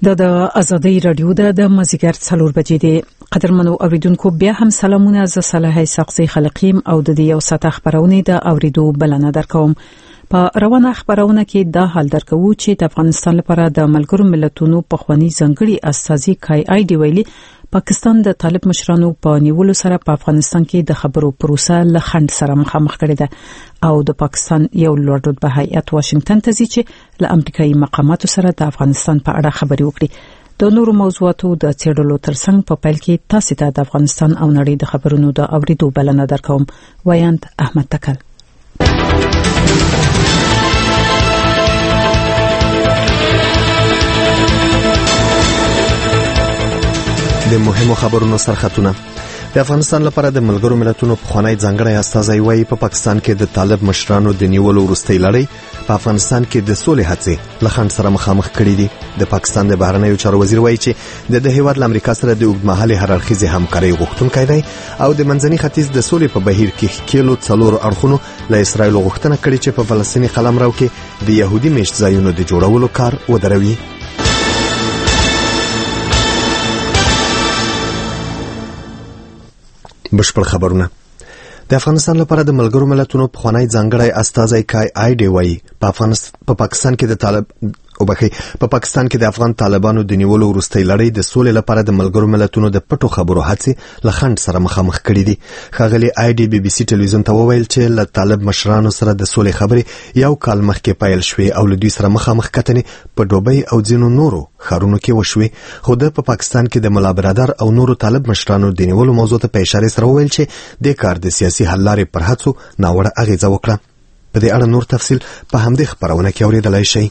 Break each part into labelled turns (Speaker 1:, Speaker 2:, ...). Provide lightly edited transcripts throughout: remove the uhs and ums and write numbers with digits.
Speaker 1: د ازادي رادیو د مازیګر 4 بجې د قدرمنو اوریدونکو بیا هم سلامونه. ز صالح سقسي خلقیم او د یو ساعت خبرونه د اوریدو بلنه درکوم. په روانه خبرونه کې دا حال درکو چې د افغانستان لپاره د ملګرو ملتونو په خواني ځنګړي استازي کای آی ډی ویلي پاکستان د طالب مشرانو په نیولو سره په افغانستان کې د خبرو پروسه له خنډ سره مخامخ کړې ده او د پاکستان یو لوړ رتبه هیئت واشنگټن ته ځي چې له امریکایي مقاماتو سره د افغانستان په اړه خبري وکړي. د نورو موضوعاتو د څېړلو ترڅنګ په پیل کې تاسو ته د افغانستان او نړۍ د خبرونو د اوریدو بلنه درکوم. ویاند احمد تکل.
Speaker 2: د مهمو خبرونو سرخطونه. د افغانستان لپاره د ملګرو ملتونو په خوانی ځنګړی استازی وایي په پاکستان کې د طالب مشرانو د نیولو وروستۍ لړۍ په افغانستان کې د سولې هڅې له خنډ سره مخامخ کړي دي. د پاکستان د بهرنیو چارو وزیر وایي چې د هیواد له امریکا سره د اوږدمهالي هررخیزې همکارۍ غوښتونکی دی او د منځني ختیځ د سولې په بهیر کې ښکېلو څلورو اړخونو له اسرایل غوښتنه کړې چې په فلسطیني قلمرو کې د يهودي میشت ځایونو د جوړولو کار ودروي. بشپړ خبرونه. د افغانستان لپاره د ملګرو ملتونو په خوانی ځنګړی استازی کای آی ډی وایي په پاکستان کې د افغان طالبانو د نیولو وروستۍ لړۍ د سولې لپاره د ملګرو ملتونو د پټو خبرو هڅې له خنډ سره مخامخ کړي دي. ښاغلي آی ډی بي بي سي ټلویزیون ته وویل چې له طالب مشرانو سره د سولې خبرې یو کال مخکې پیل شوې او له دوی سره مخامخ کتنې په دوبۍ او ځینو نورو ښارونو کې وشوي. خو په پاکستان کې د ملا برادر او نورو طالب مشرانو د نیولو موضوع ته په اشاره سره وویل چې د کار د سیاسي حل لارې پر هڅو ناوړه اغیزه وکړه. په دې اړه نور تفصیل په همدې خبرونه کې اوریدلای شئ.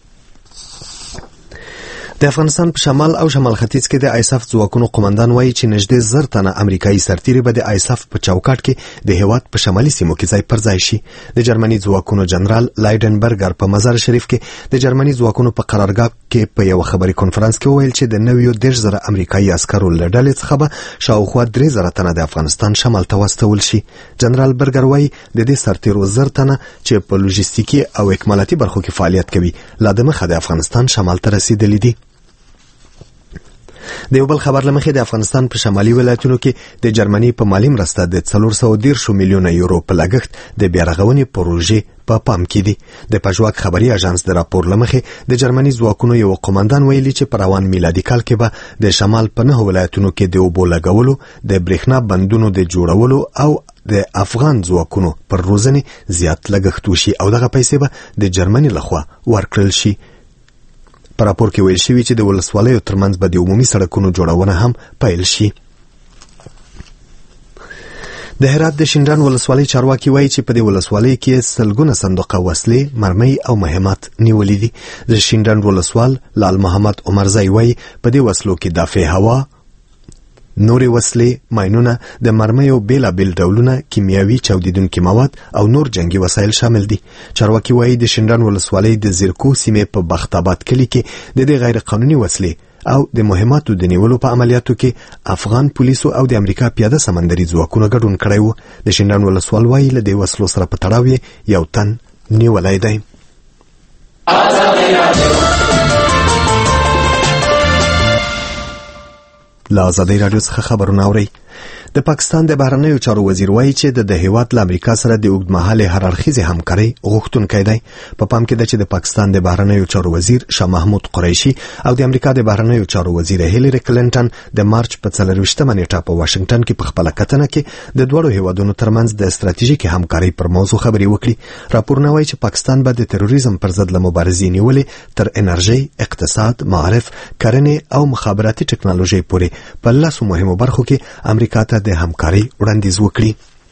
Speaker 2: د افغانستان په شمال او شمال ختیځ کې د آیساف ځواکونو قومندان وایي چې نږدې 1000 تنه امریکایي سرتیري به د آیساف په چوکاټ کې د هیواد په شمالي سیمو کې ځای پر ځای شي. د جرمني ځواکونو جنرال لایډنبرګر په مزار شریف کې د جرمني ځواکونو په قرارګاه کې په یو خبري کانفرنس کې ویل چې د 90,000 امریکایي عسکرو له ډلې څخه به شاوخوا 3,000 تنه د افغانستان شمال ته واستول شي. جنرال برګر وایي د دې سرتیرو 1000 تنه چې په لوجستیکي او اکمالاتي برخو کې فعالیت کوي لا د مخه د افغانستان شمال ته رسیدلي دي. د یو بل خبر لمخې د افغانستان په شمالي ولایتونو کې د جرمني په مالی مرسته د 410 میلیونه یورو په لګښت د بیارغونې پروژې په پام کې دي. د پژواک خبري اژانس د راپور لمخې د جرمني ځواکونو یو قومندان ویلي چې په روان میلادي کال کې به د شمال په 9 ولایتونو کې د اوبو لګولو، د برېښنا بندونو د جوړولو او د افغان ځواکونو پر روزنې زیات لګښت وشي او دغه پیسې به د جرمني لخوا ورکړل شي. په راپور کې ویل شوی چې د ولسوالیو ترمنځ به د عمومي سړکونو جوړونه هم پیل شي. د هرات د شینډان ولسوالۍ چارواکي وایي چې په دې ولسوالۍ کې سلګونه صندوقه وسلې، مرمۍ او مهمات نیولې دي. د شینډان ولسوال لال محمد عمرزی وایي په دې وسلو کې دافع هوا، نورې وسلې، ماینونه، د مرمیو بیلابیل ډولونه، کیمیاوي چاودیدونکي مواد او نور جنگي وسایل شامل دي. چارواکي وایي د شینډان ولسوالۍ د زیرکو سیمې په بختاباد کلي کې د دې غیر قانوني وسلې او د مهماتو د نیولو په عملیاتو کې افغان پولیسو او د امریکا پیاده سمندري ځواکونو ګډون کړی و. د شینډان ولسوال وایي له دې وسلو سره په تړاو یو تن نیولی دی. له ازادي رادیو څخه خبرونه اورئ. د پاکستان د بهرنیو چارو وزیر وایي چې د هیواد له امریکا سره د اوږدمهالې هررخیزې همکارۍ غوښتونکی دی. په پام کې ده چې د پاکستان د بهرنیو چارو وزیر شاه محمود قریشي او د امریکا د بهرنیو چارو وزیر هیلری کلینټن د مارچ په 24 نیټه په واشنگټن کې په خپله کتنه کې د دوړو هیوادونو ترمنځ د استراتیژیکي همکارۍ پر موضوع خبرې وکړي. راپورونه وایي چې پاکستان به د تروریزم پر ضد له مبارزې نیولې تر انرژي، اقتصاد، معارف، کرنې او مخابراتي ټکنالوژۍ پورې په 10 مهمو برخو کې امریکا ته د همکاري وړاندیز وکړي.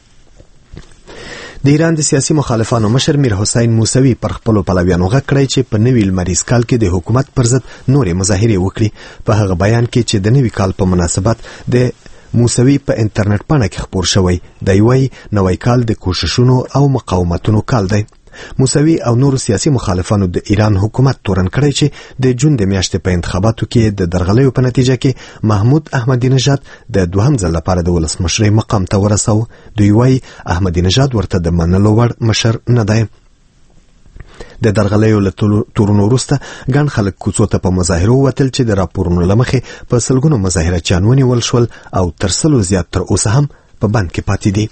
Speaker 2: د ایران د سیاسي مخالفانو مشر میر حسین موسوي پر خپل پلویانو غږ کړی چې په نوي لمریز کال کې د حکومت پر ضد نورې مظاهرې وکړي. په هغه بیان کې چې د نوي کال په مناسبت د موسوي په انټرنیټ پاڼه کې خپور شوی دی وایي نوی کال د کوششونو او مقاومتونو کال دی. موسوي او نور سیاسي مخالفانو د ایران حکومت تورن کړی چې د جون د میاشتې په انتخاباتو کې د درغلیو په نتیجه کې محمود احمدی نژاد د دوهم ځل لپاره د ولسمشرۍ مقام ته ورساو. دوی وایي احمدی نژاد ورته د منلو وړ مشر نه دی. د درغلیو له تورونو وروسته ګڼ خلک کوڅو ته په مظاهرو وتل چې د راپورونو له مخې په سلګونو مظاهرچیان ونیول شول او تر سلو زیات تر اوسه هم په بند کې پاتې دي.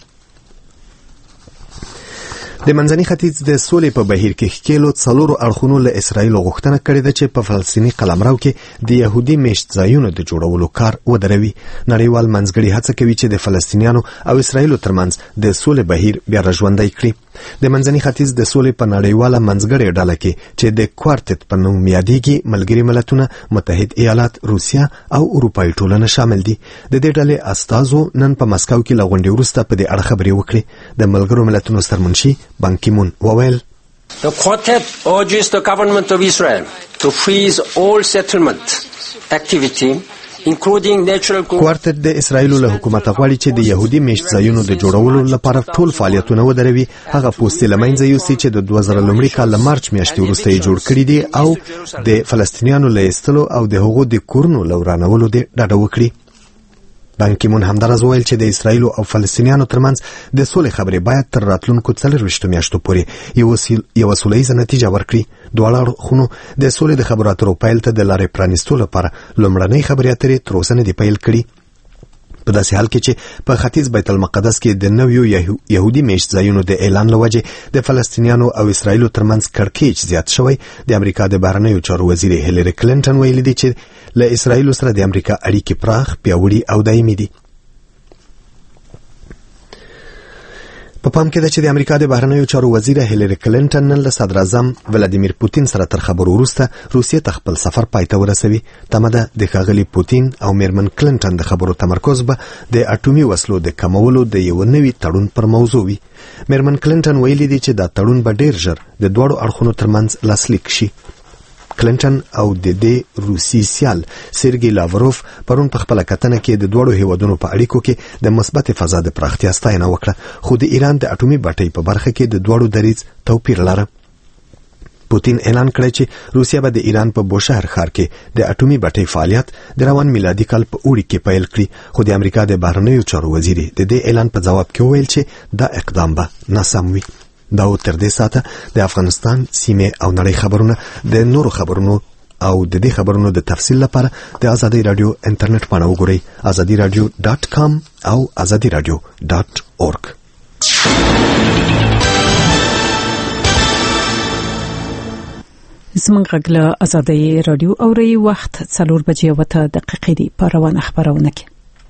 Speaker 2: د منځني ختیځ د سولې په بهیر کې ښکېلو څلورو اړخونو له اسرایل غوښتنه کړې ده چې په فلسطیني قلمرو کې د يهودي میشت ځایونو د جوړولو کار ودروي. نړیوال منځګړي هڅه کوي چې د فلسطینیانو او اسرایل ترمنځ د سولې بهیر بیا راژوندی کړي. د منځني ختیځ د سولې په نړیواله منځګړي ډله کې چې د کوارټټ په نوم یادېږي ملګري ملتونه، متحد ایالات، روسیا او اروپایي ټولنه شامل دي. د دې ډلې استازو نن په مسکو کې له غونډې وروسته په دې اړه خبرې وکړې. د ملګرو ملتونو سرمنشي بان کی مون وویل
Speaker 3: The Quartet urges the government of Israel to freeze all settlement activity including natural
Speaker 2: کوارټټ د اسرایل له حکومت غواړي چې د يهودي میشت ځایونو د جوړولو لپاره ټول فعالیتونه ودروي. هغه پوستې لمنځه یوسي چې د 2000 کال له مارچ میاشتې وروسته یې جوړ کړی دي او د فلسطینیانو له ایستلو او د هغو د کورونو لورانولو د ډاډه وکړي. بان کی مون همدارس ویل چې د اسرایل او فلسطینیانو ترمنځ د سولې خبرې باید تر راتلونکو 24 میاشتو پورې یو سولهییزه نتیجه ورکړي. دواړه اړخونو د سولې د خبرو اترو پیل ته د لارې پرانیستو لپاره لومړنۍ خبرې اترې تر اوسه نه دي پیل کړي. په داسې حال کې چې په ختیځ بیت المقدس کې د نویو يهودي میشت ځایونو د اعلان لوجه د فلسطینیانو او اسرایل ترمنځ کړکېچ زیات شوی. د امریکا د بهرنیو چارو وزیر هیلری کلینټن ویلي دی چې له اسرایل سره د امریکا اړیکې پراخ، پیاوړي او دایمي دي. په پام کې ده چې د امریکا د بهرنیو چارو وزیر هیلری کلینټن نن له صدر اعظم ولادیمیر پوتین سره تر خبرو وروسته روسیې ته خپل سفر پای ته ورسوي. تمه ده د ښاغلي پوتین او میرمن کلینټن د خبرو تمرکز به د اټومي وسلو د کمولو د یو نوي تړون پر موضوع وي. میرمن کلینټن ویلي دي چې دا تړون به ډیر ژر د دوړو اړخونو ترمنځ لاسلیک شي. کلینټن او د دې روسي سیال سرګي لاوروف پرون په خپل کتنه کې د دوړو هیوادونو په اړیکو کې د مثبت فضا د پراختیا ستاینه وکړه، خو د ایران د اټومي بټۍ په برخه کې د دوړو دریځ توپیر لري. پوتین اعلان کړی چې روسیا به د ایران په بوشهر ښار کې د اټومي بټۍ فعالیت د روان میلادي کال په اوړي کې پیل کړي، خو د امریکا د بهرنیو چارو وزیر د دې اعلان په جواب کې وویل چې دا اقدام به ناسم وي. دا تر دې ساته د افغانستان، سیمه او نړۍ خبرونه د نورو خبرونو او د دې خبرونو د تفصیل لپاره د ازادي رادیو انټرنیټ باندې وګورئ azadiradio.com او azadiradio.org.
Speaker 1: زمونږ غږ ازادي رادیو اوري وخت 4:07 دی په روان خبرونه کې.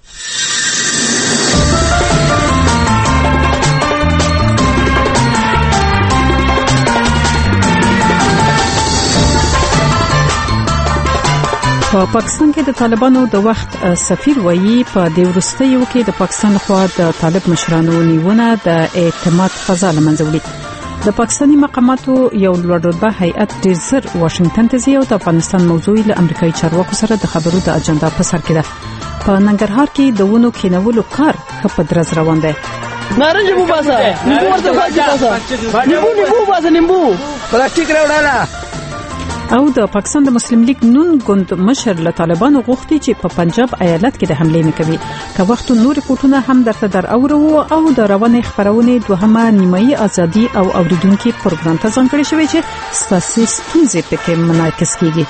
Speaker 1: په پاکستان کې د طالبانو د وخت سفیر وایي په د ورستیو کې د پاکستان خوا د طالب مشرانو نیونه د اعتماد فضا لمنځه وړي. د پاکستاني مقاماتو یو لوړرتبه هیئت ډیر زر واشنگټن ته ځي او د افغانستان موضوع له امریکایي چارواکو سره د خبرو د اجنډا په سر کې ده. په ننګرهار کې د ونو کینولو کار په درز روان دی.
Speaker 4: نارنج بو باسا نیمبو ورته باسا نیمبو باسا نیمبو پلاستیک راوړاله.
Speaker 1: او د پاکستان د مسلم لیگ نون ګوند مشر له طالبانو غوښتي چې په پنجاب ایالت کې د حمله نه کوي. که وخت نور رپورټونه هم درته در اورو او د روانې خبرونه دوهمه نیمایي ازادي او اوریدونکو پروګرام ته ځانګړي شوی چې ستاسو ستونزې پکې منعکس کیږي.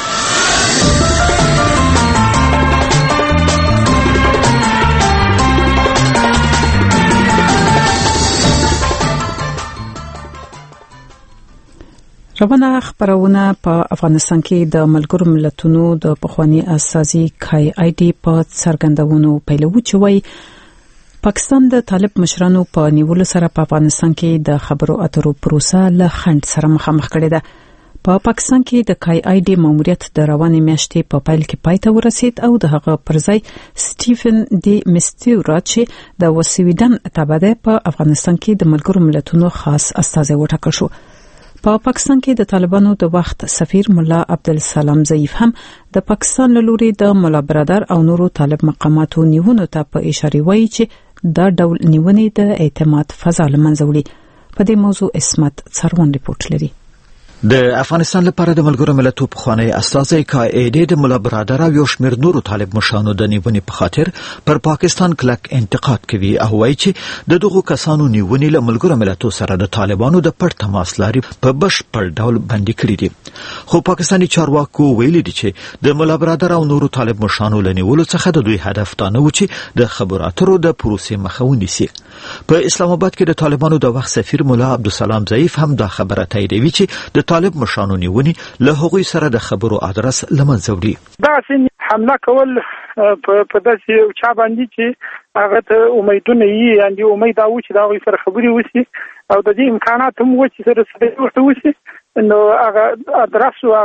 Speaker 1: روانه خبرونه په افغانستان کې د ملګرو ملتونو د پخوانی اساسي کای آی ډي په څرګندونو پیلوي چې وایي پاکستان د طالب مشرانو په نیولو سره په افغانستان کې د خبرو اترو پروسه له خنډ سره مخامخ کړې ده. په پاکستان کې د کای آی ډي ماموریت د روانې میاشتې په پیل کې پای ته ورسید او د هغه پرځای سټیفن ډي میستیورا چې د وسویډن تابع ده په افغانستان کې د ملګرو ملتونو خاص استازی وټاکل شو. په پاکستان کې د طالبانو د وخت سفیر مولا عبدالسلام ضعیف هم د پاکستان له لوري د مولا برادر او نورو طالب مقاماتو نیونو ته په اشاره وایي چې دا ډول نیونې د اعتماد فضا له منځه وړي. په دې موضوع اسمت څرون ریپورت لري.
Speaker 5: د افغانستان لپاره د ملګرو ملتونو پخوانی استازی قائد د مولا برادر او یو شمېر نورو طالب مشرانو د نیونې په خاطر پر پاکستان کلک انتقاد کوي او وایي چې د دغو کسانو نیونې له ملګرو ملتونو سره د طالبانو د پټ تماس لاري په بشپړ ډول بندي کړي دي خو پاکستاني چارواکو ویلي دي چې د مولا برادر او نورو طالب مشرانو له نیولو څخه د دوی هدف دا نه و چې د خبرو اترو د پروسې مخه ونیسي په اسلام آباد کې د طالبانو د وخت سفیر مولا عبدالسلام ضعیف هم دا خبره تاییدوي چې د طالب مشرانو نیونې له هغوی سره د خبرو ادرس لمنځه وړي.
Speaker 6: دا چې حمله کول په داسې چا باندې چې هغه ته امیدونه یې یعنې امید دا و چې د هغوی سره خبرې وشي او د دې امکانات هم و چې سره رسېدل ورته وشي نو هغه ادرس و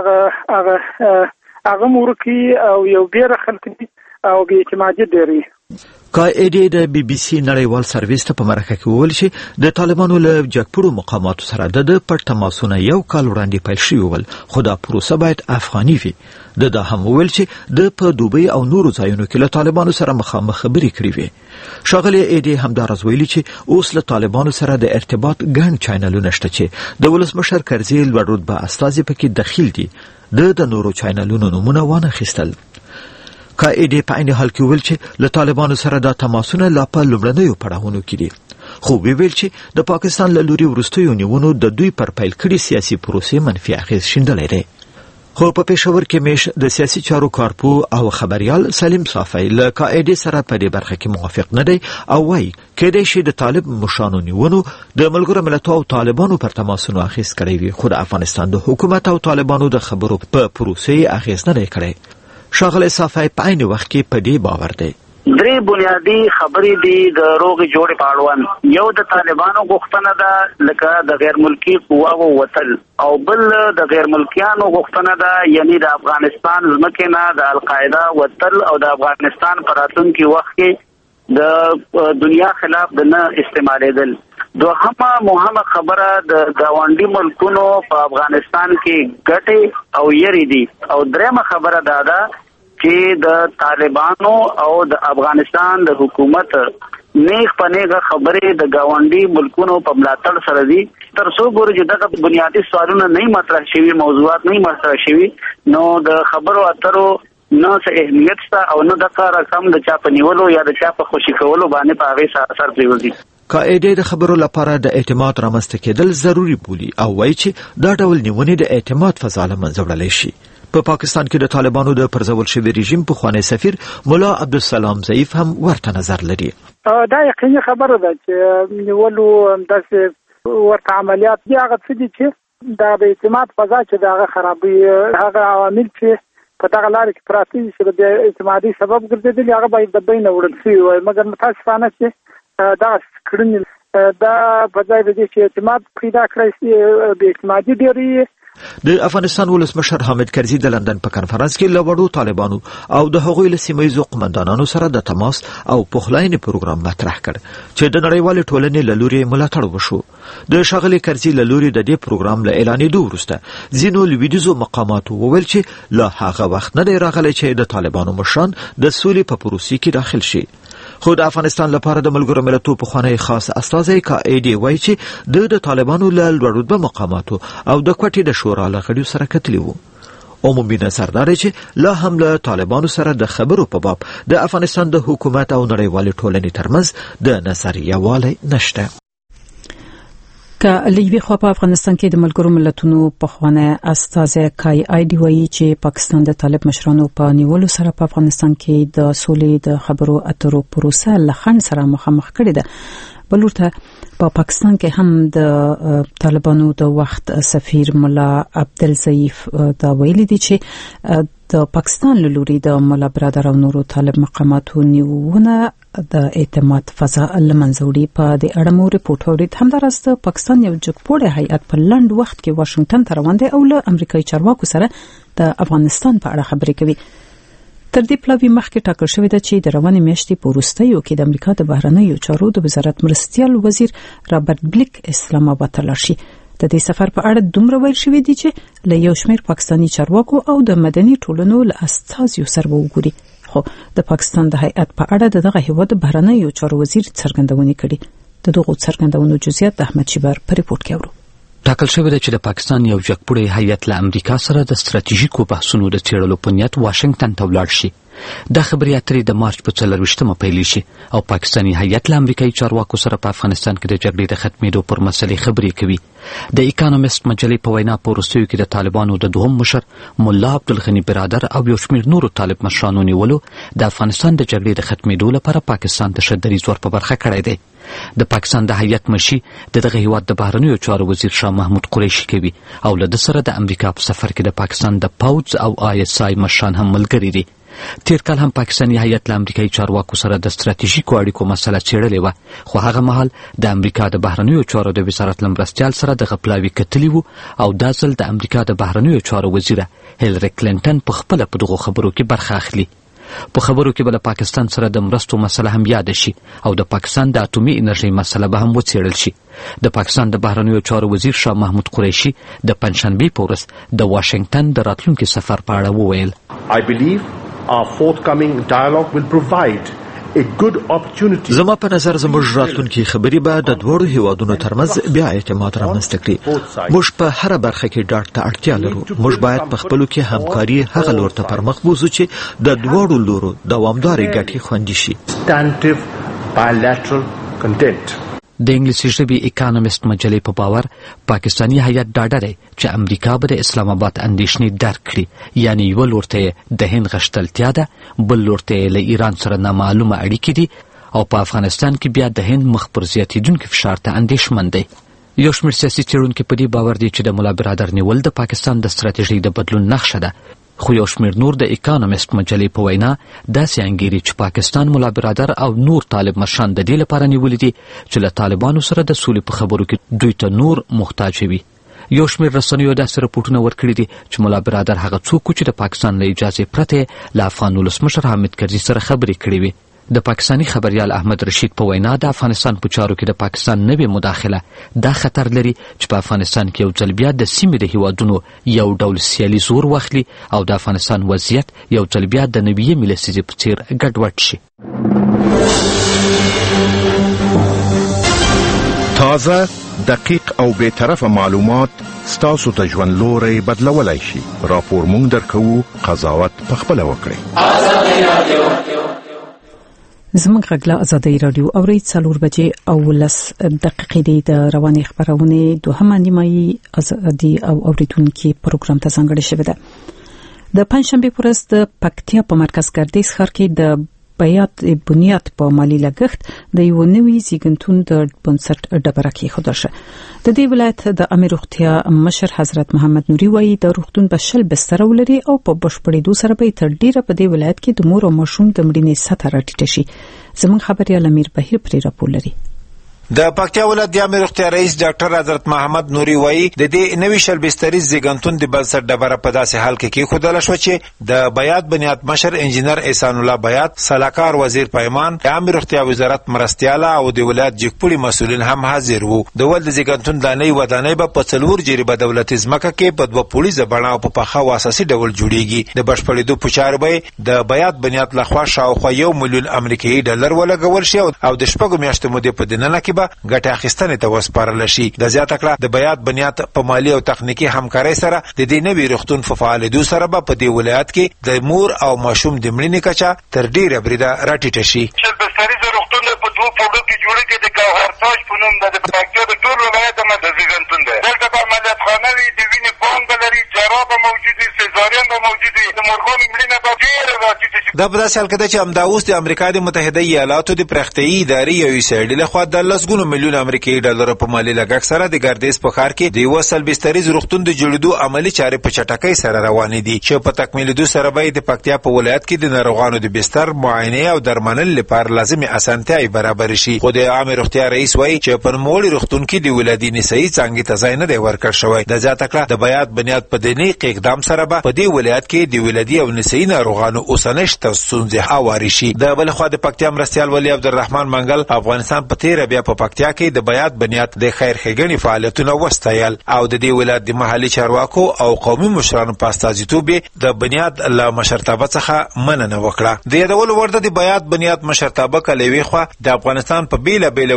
Speaker 6: هغه مورکي او یو ډېره خلک دي او بې اعتمادي ډېر
Speaker 5: قائد د بي بي سي نړیوال سرویس ته په مرکه کې وویل چې د طالبانو له جګپړو مقاماتو سره د پټ تماسونه یو کال وړاندې پیل شوي ول خو دا پروسه باید افغاني وي دا هم وویل چې د په دوبۍ او نورو ځایونو کې له طالبانو سره مخامخ خبرې کړې وي ښاغلی ایډي همداراز ویلي چې اوس له طالبانو سره د ارتباط ګڼ چینلونه شته چې د ولسمشر کرزي لوړ رتبه استازي پکې دخیل دي د نورو چینلونو نومونه وانه خیستل قائد په عین حال کې ویل چې له طالبانو سره د تماسونه لا په لومړنیو پړاوونو کې دي خو ویل چې د پاکستان له لوري وروستیو نیونو د دوی پر پیل کړي سیاسي پروسې منفي اغیز شیندلی دی خو په پېښور کې میش د سیاسي چارو کارپو او خبريال سلیم صافی له قائد سره په دې برخه کې موافق نه دی او وايي کېدای شي د طالب مشرانو نیونو د ملګرو ملتونو او طالبانو پر تماسونو اخیست کړی وي خو د افغانستان د حکومت او طالبانو د خبرو په پروسې اخیست نه کړی ښاغلی صافی په عین وخت کې په دې باور دی
Speaker 7: درې بنیادی خبرې دي د روغې جوړې په اړوند یو د طالبانو غوښتنه ده لکه د غیر ملکی قواو وتل او بل د غیر ملکیانو غوښتنه ده یعنی د افغانستان ځمکې نه د القاعده وتل او د افغانستان په راتلونکي وخت کې د دنیا خلاف د نه استعمالېدل دوهمه مهمه خبره د ګاونډي ملکونو په افغانستان کې ګټې او یری دي او درېمه خبره دا ده چې د طالبانو او د افغانستان د حکومت نیغ په نیغه خبرې د ګاونډي ملکونو په ملاتړ سره دي تر څو پورې چې دغه بنیادي سوالونه نه مطرح شوي موضوعات نه مطرح شوي نو د خبرو اترو نه څه اهمیت شته او نه دغه رقم د چا په نیولو یا د چا په خوشي کولو باندې په هغې اثر پرېوځي
Speaker 5: قائد د خبرو لپاره د اعتماد رامنځته کېدل ضروری بولي او وایي چې دا ډول نیونې د اعتماد فضا له منځه وړلی شي په پاکستان کې د طالبانو د پرځول شوي رژیم پخوانی سفیر مولا عبدالسلام ضعیف هم ورته نظر لري
Speaker 6: دا یقیني خبره ده چې نیولو داسې ورته عملیات دي هغه څه دي چې دا د اعتماد فضا چې د هغه خرابوي هغه عوامل چې په دغه لارې کې پراته دي چې د اعتمادي سبب ګرځېدلي هغه باید د بینه وړل شوي وای مګر متاسفانه چې دا کړنې دا په ځای د دې چې اعتماد پیدا کړی شي بې اعتمادي ډېرې
Speaker 5: د افغانستان ولسمشر حامد کرزي د لندن په کنفرانس کې له وړو طالبانو او د هغوی له سیمه‌ییزو قومندانانو سره د تماس او پخلاینې پروګرام مطرح کړ چې د نړیوالې ټولنې له لوري ملاتړ وشو د ښاغلي کرزي له لوري د دې پروګرام له اعلانېدو وروسته ځینو لویدیځو مقاماتو وویل چې له هغه وخت نه دی راغلی چې د طالبانو مشران د سولې په پروسې کې داخل شي خو د افغانستان لپاره د ملګرو ملتونو پخوانی خاص استازی قائد وایي چې د طالبانو له لوړ رتبه مقاماتو او د کوټې د شورا له غړیو سره کتلي وو عمومي نظر دا دی چې لا هم له طالبانو سره د خبرو په باب د افغانستان د حکومت او نړیوالې ټولنې ترمنځ د نظریه والی نشته
Speaker 1: که لوی خو په افغانستان کې د ملګرو ملتونو پخوانی استازی کای آیډي وایي چې پاکستان د طالب مشرانو په نیولو سره په افغانستان کې د سولې د خبرو اترو پروسه له خنډ سره مخامخ کړې ده بلورته په پاکستان کې هم د طالبانو د وخت سفیر مولا عبدالضعیف دا ویلي دي چې د پاکستان له لوري د مولا برادر او نورو طالب مقاماتو نیونه د اعتماد فضا لمنځوړي په د اړمو ریپورت اورید همدارس د پاکستان یو جګپوړی هیئت په لند وخت کې واشنگټن ته روان دی او له امریکایي چارواکو سره د افغانستان په اړه خبرې کوي تر دې پلاوی مخکې ټاکل شوې ده چې د روانې میاشتې په وروستیو کې د امریکا د بهرنیو چارو د وزارت مرستیال وزیر رابرټ بلیک اسلام آباد ته لاړ شي د دې سفر په اړه دومره ویل شوې دي چې له یو شمېر پاکستاني چارواکو او د مدني ټولنو له استازیو سره وګوري خو د پاکستان د هیئت په اړه دغه هیواد بهرنیو چارو وزیر څرګندونې کړي د دغو څرګندونو جزئیات د احمد شیبر په ریپورت کې اورو
Speaker 5: ټاکل شوی دی چې د پاکستان یو جګپوړی هیئت له امریکا سره د ستراتیژیکو بحثونو د څېړلو په نیت واشنګټن ته ولاړ شي. دا خبرې اترې د مارچ په 24مه پیل شي او پاکستاني هیئت له امریکایي چارواکو سره په افغانستان کې د جګړې د ختمېدو پر مسلې خبرې کوي. د اکانومیست مجلې په وینا په وروستیو کې د طالبانو د دوهم مشر ملا عبدالغني برادر او یو شمېر نورو طالب مشرانو نیولو د افغانستان د جګړې د ختمېدو لپاره پاکستان ته ښه دریځ ور په برخه کړی دی. د پاکستان د هیئت مشي د دغه هیواد د بهرنیو چارو وزیر شاه محمود قریشي کوي او له ده سره د امریکا په سفر کې د پاکستان د پوځ او ISI مشران هم ملګري دي. تیر کال هم پاکستاني هیئت له امریکایي چارواکو سره د ستراتیژیکو اړیکو مسله څېړلې وه، خو هغه مهال د امریکا د بهرنیو چارو د وزارت له مرستیال سره دغه پلاوي کتلي وو او دا ځل د امریکا د بهرنیو چارو وزیره هیلري کلینټن په خپله په دغو خبرو کې برخه اخلي. په خبرو کې به له پاکستان سره د مرستو مسله هم یاد شي او د پاکستان د اټومي انرژۍ مسله به هم وڅېړل شي. د پاکستان د بهرنیو چارو وزیر شاه محمود قریشي د پنجشنبې په ورځ د واشنګټن د راتلونکي سفر په اړه وویل.
Speaker 8: I believe our forthcoming dialogue will provide a good opportunity.
Speaker 5: زما په نظر زموږ راتلونکي خبرې به د دوړو هیوادونو ترمنځ بیا اعتماد رامنځته کړي. موږ په هر برخه کې ډاډ ته اړتیا لرو. موږ باید په خپلو کې همکاري هغه لور ته پرمخ بوځو چې د دوړو لورو دوامدارې ګټې خوندي شي.
Speaker 8: Substantive bilateral content.
Speaker 5: د انګلیسي ژبې اکانومیست مجلې په باور پاکستاني هیئت ډاډه دی چې امریکا به د اسلام آباد اندېښنې درک کړي، یعنې یوه لور ته یې د هند غښتلتیا ده، بل لور ته یې له ایران سره نامعلومه اړیکې دي او په افغانستان کې بیا د هند مخ پر زیاتېدونکي فشار ته اندېښمن دی. یو شمېر سیاسي څېړونکي په دې باور دي چې د ملا برادر نیول د پاکستان د ستراتیژۍ د بدلون نښه ده، خو یو شمېر نور د اکانومیست مجلې په وینا داسې انګیري چې پاکستان ملا برادر او نور طالب مشران د دې لپاره نیولي دي چې له طالبانو سره د سولې په خبرو کې دوی ته نور محتاج وي. یو شمېر رسنیو داسې رپورټونه ورکړي دي چې ملا برادر هغه څوک چې د پاکستان له اجازې پرته له افغان ولسمشر حامد کرزي سره خبرې کړې وي. د پاکستاني خبریال احمد رشید په وینا د افغانستان په چارو کې د پاکستان نوې مداخله دا خطر لري چې په افغانستان کې یو ځل بیا د سیمې د هیوادونو یو ډول سیالي زور واخلي او د افغانستان وضعیت یو ځل بیا د نویمې لسیزې په څېر ګډوډ شي.
Speaker 8: تازه، دقیق او بی‌طرفه معلومات ستاسو ته ژوند لوری بدلولی شي. راپور مونږ درکوو، قضاوت پخپله وکړئ.
Speaker 1: زموږ غږ له ازادۍ راډیو اوري 4 بجې او 10 دقیقې د رواني خبرونه دوهمه نیمایي ازادي او اوریدونکو پروګرام ته ځانګړې شوې ده. د پنځشنبه پر ورځ د پکتیا په مرکز ګردیز ښار کې د بیات بنیاد په مالی لګښت د یو نوي زیږنتون د بنسټ ډبره کېښودل شوه. د دې ولایت د امیر روغتیا مشر حضرت محمد نوري وایي د روغتون به 20 بستر ولري او په بشپړېدو سره به تر ډیره په دې ولایت کې د مور او ماشوم د مړینې سطح راټیټه شي. زموږ خبريال امیر بهیر پرې راپور لري.
Speaker 9: د پکتیا ولایت د امیر روغتیا رئیس ډاکټر حضرت محمد نوري وایي د دې نوي 20 بستري زیږنتون د بنسټ ډبره په داسې حال کې کېښودل شوه چې د بیات بنیاد مشر انجینر احسان الله بیات، سلاکار وزیر پیمان، د امیر روغتیا وزارت مرستیاله او د ولایت جګپوړي مسؤلین هم حاضر وو. د ول د زیږنتون د نوي ودانۍ به په 4 جریبه دولتي ځمکه کې په 2 پولیسه بڼه او په پخه او اساسي ډول جوړیږي. د بشپړېدو په چارو به د بیات بنیاد لخوا شاوخوا 1 میلیون امریکایي ډالر ولګول شي او د شپږو میاشتو مودې په دننه کې به ګټه اخیستنې ته وسپارل شي. د زیاته کړه د بیات بنیاد په مالی او تخنیکی همکارۍ سره د دې نوي روغتون په فعالیدو سره به په دې ولایت کې د مور او ماشوم د مړینې کچه تر ډیره بریده راټیټه شي.
Speaker 10: بستري روغتون په 2 پوړو کې جوړ کې د ګوهر تاج په نوم د پکتیا د ټول ولایت د زیږنتون دی. دلته به عملیات خانه وي، د وینې بانک لري، جراح به موجود وي، سیزارین به موجود وي، د مورګانو مړینه به ډیره راټیټه شي.
Speaker 9: دا په داسې حال کې ده چې همدا اوس د امریکا د متحده ایالاتو د پرختیايي ادارې یو ایسایډ لخوا د 10 میلیون امریکایي ډالر په مالی لګښت سره د ګردیز په ښار کې د 1 بستري روغتون د جوړېدو عملی چارې په چټکۍ سره روانې دي چې په تکمیلېدو سره به د پکتیا په ولایت کې د ناروغانو د بستر معاینه او درملنې لپاره لازمي اسانتیاوې برابر شي. خو د عامه روغتیا رئیس وایي چې په نوموړي روغتون کې د ولادي نسایي څانګې ته ځای نه دی ورکړل شوی. د زیاته کړه د بیات بنیاد په دیني اقدام سره به په دې ولایت کې د ولادي او نسایي ناروغانو اوسنشت ستونزې هواري شي. د بل خوا د پکتیا مرستیال ولی عبدالرحمن منګل افغانستان په تیر بیا په پکتیا کې د بیات بنیاد د خیر ښېګڼې فعالیتونه وستایل او د دې ولایت د محلي چارواکو او قومي مشرانو په استازیتوب د بنیاد له مشرتابه څخه مننه وکړه. د یادولو وړ د بیات بنیاد مشرتابه کلوي خو د افغانستان په بیل ولایتونو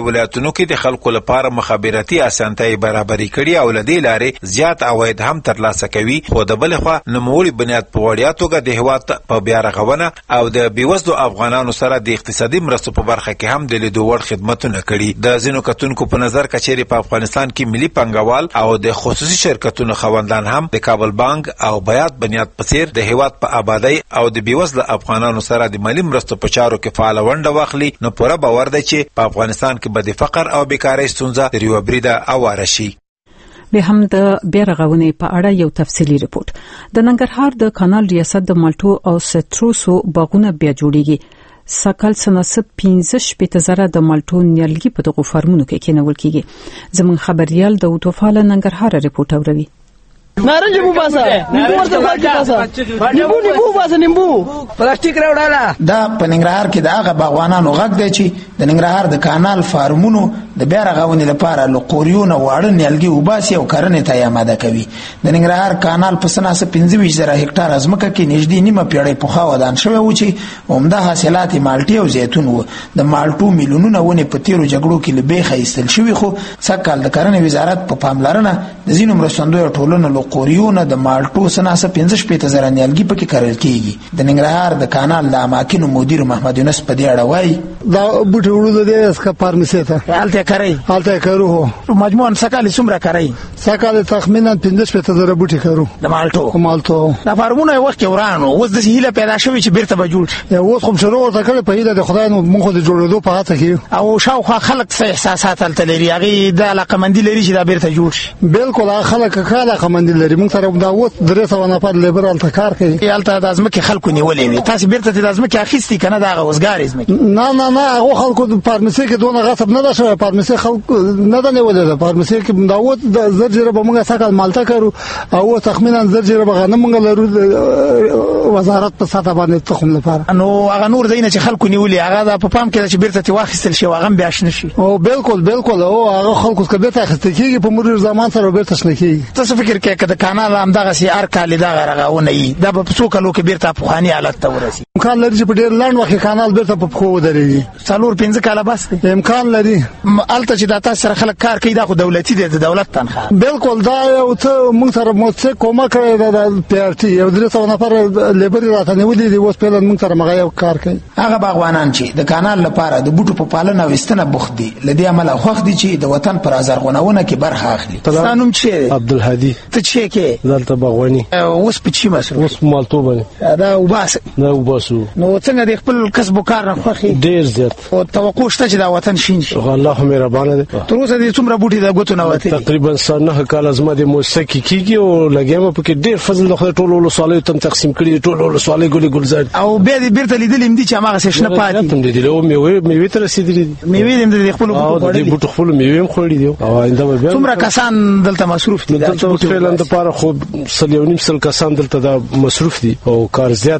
Speaker 9: شرکتونو کې د خلکو لپاره مخابراتي اسانتیاوې برابرې کړي او لدې لارې زیات عواید هم ترلاسه کوي. خو د بل خوا نوموړي بنیاد په وړیا توګه د هیواد په بیا رغونه او د بیوزلو افغانانو سره د اقتصادي مرستو په برخه کې هم د لیدو وړ خدمتونه کړي. د ځینو کتونکو په نظر کچېرې په افغانستان کې ملي پانګوال او د خصوصي شرکتونو خوندان هم د کابل بانک او بیات بنیاد په څیر د هیواد په آبادی او د بیوزلو افغانانو سره د مالی مرستو په چارو کې فعال ونډه واخلي، نو پوره باور دی چې په افغانستان کې به د فقر او بیکارۍ ستونزه تر یوه بریده اواره شي.
Speaker 1: به هم د بیرغونې په اړه یو تفصیلی رپورت. د ننګرهار د کانال ریاست د مالټو او سټروسو باغونه بیا جوړیږي. ساکل سناسب 15,000 د مالټو نیالګي په دغه فارمونو کې کېنول کیږي. زمون خبريال د اوټوفاله ننګرهار رپورت اوروي.
Speaker 4: نارنج بو باسا نیمبو ورته پاتې باسا نیمبو باسا نیمبو پلاستیک راوړاله.
Speaker 11: دا په ننګرهار کې د هغه باغوانانو غږ دی چې د ننګرهار د کانال فارمونو د بیا رغونې لپاره لقوریونه واړه نیالګي وباسي او کرنې ته آماده کوي. د ننګرهار کانال په سناسب 25,000 هکټار ځمکه کې نږدې نیمه پیړۍ پخوا ودان شوی و چې عمده حاصلات مالټې او زیتون و. د مالټو میلیونونه ونې په تیرو جګړو کې له بیخه ایستل شوي، خو سږکال د کرنې وزارت په پاملرنه د ځینو مرستندویو ټولنو قوریونه د مالټو سناسه 15,000 نیالګي پکې کرل کیږي. د ننګرهار د کانال د اماکنو مدیر محمد یونس په دې اړه وایي
Speaker 12: دا بوټي وړو د اسکا فارمیسي ته
Speaker 11: حالته کوي مجموعاً سکالي څومره کوي؟
Speaker 12: سکالي تخمینا 15,000 بوټي کوي
Speaker 11: د مالټو. دا فارمونه وخت ورانو اوس د هیله پیدا شوی چې بیرته به جوړ.
Speaker 12: اوس کوم شروع ورته کړی په هیله د خدای نو موږ د جوړېدو په هڅه کې
Speaker 11: او شاوخوا خلک څه احساسات لري هغه د علاقمندي لري چې دا بیرته جوړ شي.
Speaker 12: بالکل خلک علاقمندي لري. موږ سره دا وخت 300 نفر لیبرال ته کار کوي.
Speaker 11: یالته د ازمکه خلکو نیولې وي. تاسو بیرته د ازمکه اخیستي کنه دا غوسګار ازمکه؟
Speaker 12: نه هغه خلکو د فارمیسي کې دونه غصب نه ده شوی. فارمیسي خلکو نه ده نیولې ده. فارمیسي کې دا وخت د زرجره به موږ سکه مالټه کړو او تخمینا زرجره به غنم موږ لرو وزارت په ساته باندې تخم لپاره.
Speaker 11: نو هغه نور دینه چې خلکو نیولې هغه په پام کې چې بیرته تی واخیستل شي هغه بیا شنه شي.
Speaker 12: او بالکل او هغه خلکو کې بیرته اخیستل کیږي په مرور زمان سره بیرته شنه کیږي.
Speaker 11: تاسو فکر کې کده کانال هم دغه سي ار کال دغه رغونه ای دا په څو کلو کې بیرته په خواني حالت ته ورسي؟
Speaker 12: امکان لري چې په ډیر لاند وخت کانال بیرته په خو ودرېږي.
Speaker 11: 4-5 کاله بس
Speaker 12: امکان لري.
Speaker 11: الته چې دا تاسو سره خلک کار کوي دا خو دولتي دی، د دولت تنخواه.
Speaker 12: بالکل دا یو څه موږ سره موڅ کومه کړی د پیارټي یو 300 نفر لیبر راته نیولې دي اوس په لن موږ سره مغه یو کار کوي.
Speaker 11: هغه باغوانان چې د کانال لپاره د بوټو په پالنه او استنه بوخت دي لدی عمل خوښ دي چې د وطن پر ازرغونونه کې برخه اخلي. ستانوم چې
Speaker 12: عبدالهادي
Speaker 11: ته چې کې
Speaker 12: دلته باغواني
Speaker 11: اوس په چی مسو
Speaker 12: اوس مالټو باندې
Speaker 11: دا وباس
Speaker 12: نه وباسو.
Speaker 11: نو څنګه د خپل کسب وکړ نه خوخي
Speaker 12: ډیر زیات
Speaker 11: او توقع شته چې دا وطن شین شي؟
Speaker 12: الله مهربانه دی.
Speaker 11: تر اوسه دې څومره بوټي د غوتو نه وته
Speaker 12: تقریبا 9 کال ازما د موسیقي کیږي او لګیمه په کې ډیر فضل د خدای ټولو سوالو تم تقسیم کړي ټولو سوالو ګولې ګلزار
Speaker 11: او به دې بیرته لیدلې دي چې هغه څه نه پاتې
Speaker 12: تم دې له میوه تر رسیدلې
Speaker 11: میوه دې خپل
Speaker 12: بوټو خپل میوه خوري دي او آینده به
Speaker 11: څومره کسان دلته مصروف دي؟
Speaker 12: دلته فعلا د پاره خو 1.5 کسان دلته دا مصروف دي او کار زیات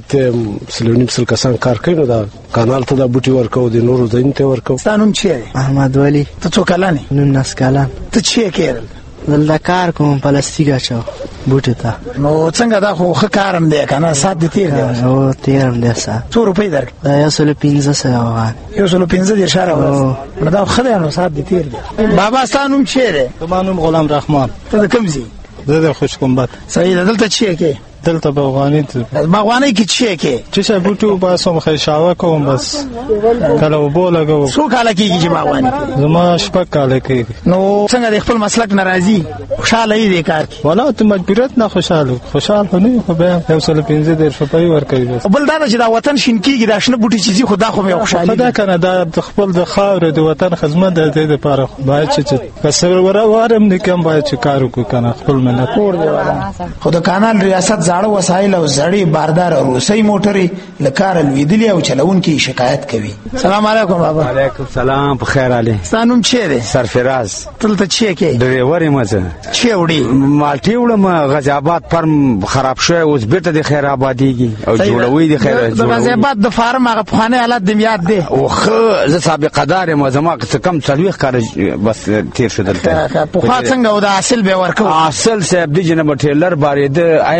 Speaker 12: 1.5 کسان کار کوي. نو دا کانال ته دا بوټي ورکو دي نورو دین ته ورکو.
Speaker 11: ستانوم چې
Speaker 13: احمد ولی.
Speaker 11: ته څو کلانه؟
Speaker 13: 19 کلان.
Speaker 11: ته چې کېدل؟
Speaker 13: ولدا کار کوم پلاستیک اچو بوټي ته.
Speaker 11: نو څنګه دا خو خکارم دی کنه سات دي تیر دی
Speaker 13: او تیرم دی سات
Speaker 11: 100 روپۍ درک
Speaker 13: دا 115 افغان
Speaker 11: 115 دي اشاره ورس دا خدای نو سات دي تیر دی. بابا ستانوم چې دی؟
Speaker 12: تمانوم غلام رحمان.
Speaker 11: ته کوم ځای؟
Speaker 12: زه خوش کومبات.
Speaker 11: صحیح دلته چې کې
Speaker 12: دلته باغواني
Speaker 11: کې چې
Speaker 12: چې بوټو باسم خیشاوه کوم بس کله وبو لګو.
Speaker 11: څو کال کېږي چې باغواني
Speaker 12: زما شپه کال کېږي.
Speaker 11: نو څنګه د خپل مسلک ناراضي خوشاله یې کار کې؟
Speaker 12: ولا ته مجبوریت نه خوشاله نه خو به 115 روپۍ ورکوي بس.
Speaker 11: بل دا چې دا وطن شین کېږي دا شنه بوټي چې خو دا خو مې خوشاله
Speaker 12: دا کنه دا خپل د خاور د وطن خدمت د دې لپاره باید چې کسر ورم نه کوم باید چې کار وکړو کنه خپل ملت کور دی ولا.
Speaker 11: خو د کانال ریاست زاړه وسایل او زړې باردار روسي موټرې لکار لویدلې او چلونکي شکایت کوي. سلام علیکم بابا.
Speaker 14: علیکم سلام په خیر علي.
Speaker 11: ستانوم چې دی؟
Speaker 14: سرفراز.
Speaker 11: تلته چې کې
Speaker 14: ډریور یم زه.
Speaker 11: چې وړي
Speaker 14: مالټي وړم غازی آباد فرم خراب شوی اوس بیرته د خیر آبادیږي او جوړوي د خیر
Speaker 11: د غازی آباد د فارم هغه پخوانی حالت د یاد دی
Speaker 14: او خو زه سابقه دار یم زما کم 40 کار بس تیر شدل ته
Speaker 11: په خاطر څنګه او د اصل به ورکو
Speaker 14: اصل صاحب د جناب ټیلر بارې د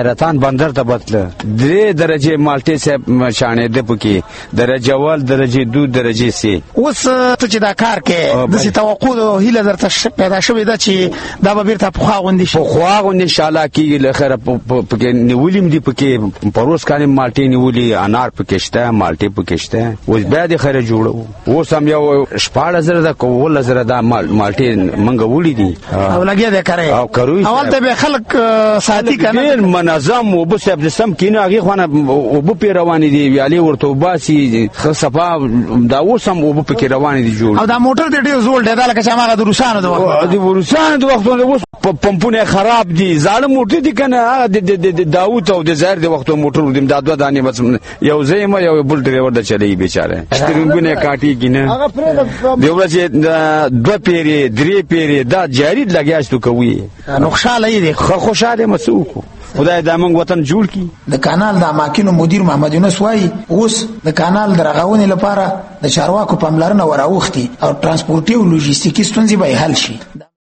Speaker 14: حیرتان بندر ته بتله 3 درجه مالټې صاحب شانې د پکې درجه اول درجه 2 درجه سي.
Speaker 11: اوس ته چې دا کار کې د سي توقع د هیله درته پیدا شوې ده چې دا به بیرته په خواغوندي شي.
Speaker 14: په خواغوندي ان شاء الله کې لخر پکې نیولیم دي پکې پروس کانې مالټې نیولې انار پکې شته مالټې پکې شته. اوس بیا د خره جوړو اوس هم یو 14000 د کول زره د مالټې منګه ولې دي
Speaker 11: او لګیا ده کرے
Speaker 14: او کروي
Speaker 11: اول ته به خلک ساتي کنه
Speaker 14: منظم او بس د سم کینه هغه خونه او په روانې دي ویالي ورته باسي خصفا دا اوسم او په کې روانې دي جوړ.
Speaker 11: او دا موټر د ډیر زول دی دا لکه چې هغه د روسانو د
Speaker 14: وخت اوس پمپونه خراب دي زاړه موټر دي کنه د داوود او د زهر د وخت موټر دي دا دوه دانې بس یو زېما یو بل ډرایور د چلی بیچاره شترنګونه کاټي کینه دی ورځ 2 پیری 3 پیری دا جاری لګیاستو کوي
Speaker 11: نو خوشاله دي
Speaker 14: خوشاله مسوکو خدای دا موږ وطن جوړ کی.
Speaker 11: د کانال د اماکینو مدیر محمد یونس وای اوس د کانال درغونې لپاره د چارواکو پاملرنه وراوختي او ترانسپورتي او لوجستیکي ستونزې به حل شي.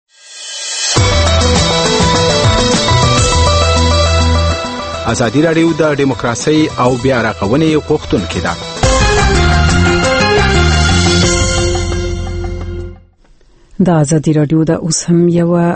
Speaker 15: ازادي راډیو د دیموکراسي او بیا راغونې غوښتونکې ده.
Speaker 1: د ازادي راډیو د اوس هم یو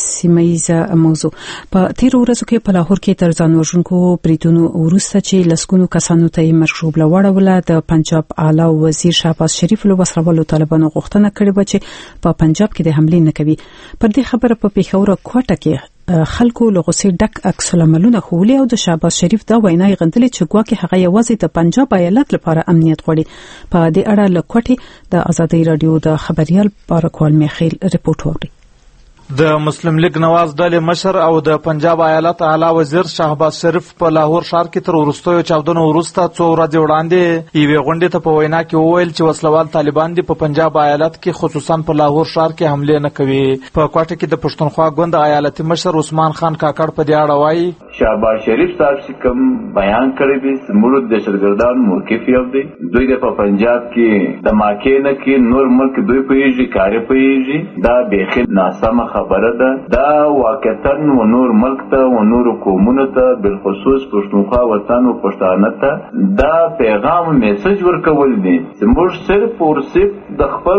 Speaker 1: سیمایزه موضوع په تیر ورځو کې په لاهور کې تر ځان وژونکو بریټونو وروسته چې لسګونو کسانو ته مرشوب لوړوله د پنجاب اعلی وزیر شهباز شریف له وسرولو طالبانو غوښتنه کړې و چې په پنجاب کې د حملې نه کوي. پر دې خبره په پیښور کوټه کې خلکو له غوسې ډک عکس العملونه خولي او د شهباز شریف دا وینا غندلې چې ګواکې هغه یوازې د پنجاب ایالت لپاره امنیت غوړي. په دې اړه له کوټې د ازادي راډیو د خبريال بارکوال میخیل رپورټ وکړي.
Speaker 16: د مسلم لیگ نواز ډلې مشر او د پنجاب ایالت اعلی وزیر شهباز شریف په لاهور ښار کې تر وروستیو چاودنو وروسته 2 ورځې وړاندې یوې غونډې ته په وینا کې وویل چې وسلوال طالبان دي په پنجاب ایالت کې خصوصا په لاهور ښار کې حمله نه کوي. په کوټه کې د پښتونخوا ګوند ایالتي مشر عثمان خان کاکړ په دې اړه وایي
Speaker 17: شهباز شریف صاحب چې کوم بیان کړی دی سمورو د شرګردان موقف یو دی دوی د پنجاب کې د ماکې نه کې نور ملک دوی پیږي کار پیږي دا بیخي ناسمه خبره ده. دا واقعا و نور ملک ته و نور قومونو ته بالخصوص پښتونخوا وطن او پښتانه ته دا پیغام میسج ورکول دي چې موږ صرف او صرف د خپل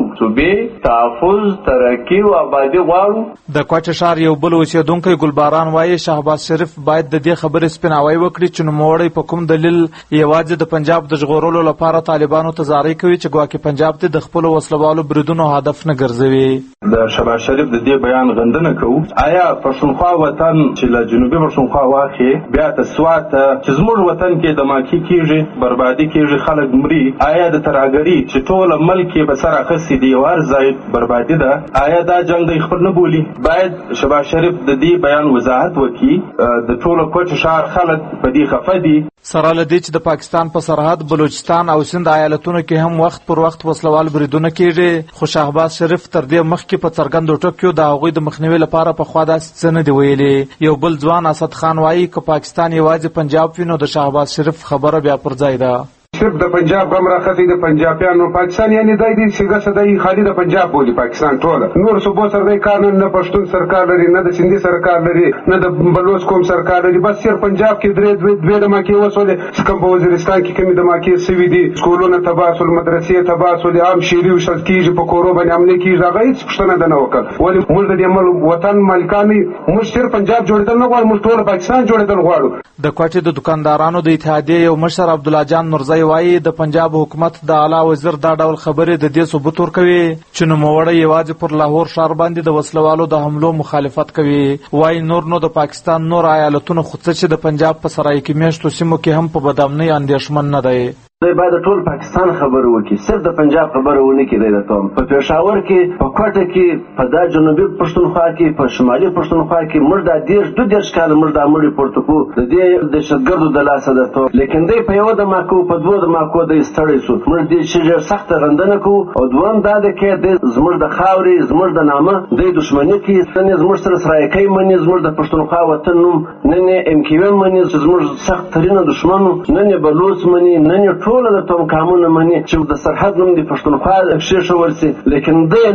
Speaker 17: صوبې تحفظ ترقی او آبادی غواړو.
Speaker 16: د کوټه ښار یو بل اوسیدونکو ګلباران وایي شهباز شریف باید د دې خبرې سپیناوی وکړي چې نوموړی په کوم دلیل یوازې د پنجاب د ژغورلو لپاره طالبانو ته زارۍ کوي چې ګواکې پنجاب ته د خپل وسلوالو بریدونو هدف نه ګرځوي.
Speaker 18: د شهباز شریف د دې بیان غندنه کوو. آیا پښتونخوا وطن چې له جنوبي پښتونخوا واخی بیا ته سوات چې زموږ وطن کې د ماکی کیږي بربادي کیږي خلک مري آیا د تراګری چې ټول ملک به سره خسي دی ور ځای بربادي ده آیا دا جنگ د خپل نه بولی. باید شهباز شریف د دې بیان وضاحت وکړي. د ټولو کوټ شهر خلک په دې خفه دي.
Speaker 16: سره لدی چې د پاکستان په سرحد بلوچستان او سند ایالتونو کې هم وخت پر وخت وسلوال بریدونه کیږي خو شهباز شریف تر دې مخکې په څرګندو ټکو د هغوی د مخنیوي لپاره په خوا داسې څه نه دی ویلي. یو بل ځوان اسد خان وایي که پاکستان یوازې پنجاب وي نو د شهباز شریف خبره بیا پر ځای ده.
Speaker 18: صرف د پنجاب غم راختی د پنجابیانو پاکستان یعنی دای دي چې ګسه دای خالي د پنجاب بولی پاکستان ټول نور صوبو سره دای کار نه پښتون سرکار لري نه د سندي سرکار لري نه د بلوچ قوم سرکار لري بس صرف پنجاب کې درې د ماکي وسولې څنګه په وزیرستان کې کمی د ماکي سوي دي سکولونه تباسل مدرسې تباسل عام شيري او شل کېږي په کورو باندې عمل کېږي هغه هیڅ پښتنه ده نه وکړ ولی موږ د عمل وطن مالکاني موږ صرف پنجاب جوړېدل نه غواړو موږ ټول پاکستان جوړېدل غواړو.
Speaker 16: د کوټې د دکاندارانو د اتحادیې یو مشر عبد الله جان نورزی وایي د پنجاب حکومت د اعلی وزیر دا ډول خبرې د دې ثبوت ورکوي چې نوموړی یوازې پر لاهور ښار باندې د وسلوالو د حملو مخالفت کوي. وایي نور نو د پاکستان نور ایالتونو خو څه چې د پنجاب په سرای کې میشتو سیمو کې هم په بدامنۍ اندېښمن نه دی.
Speaker 19: دوی باید ټول پاکستان خبره وکړي صرف د پنجاب خبره ونه کړي. د توم په پېښور کې په کوټه کې په دا جنوبي پښتونخوا کې په شمالي پښتونخوا کې موږ د 12 کال موږ د امر پورتکو د دې د شتګردو د لاسه د تو لیکن دوی په یو د ماکو په دوه د ماکو د استړی سو موږ دې چې سخت غندنه کو او دوم دا د کې د زموږ د خاورې زموږ د نامه د دښمنۍ کې څنګه زموږ سره سرایکای منی زموږ د پښتونخوا وطن نوم نه ام کیو منی زموږ سخت ترینه دښمنو نه بلوچ منی نه ټول د توم قانون منی چې د سرحد نوم د پښتونخوا شیشه ورسي لیکن دې نه منی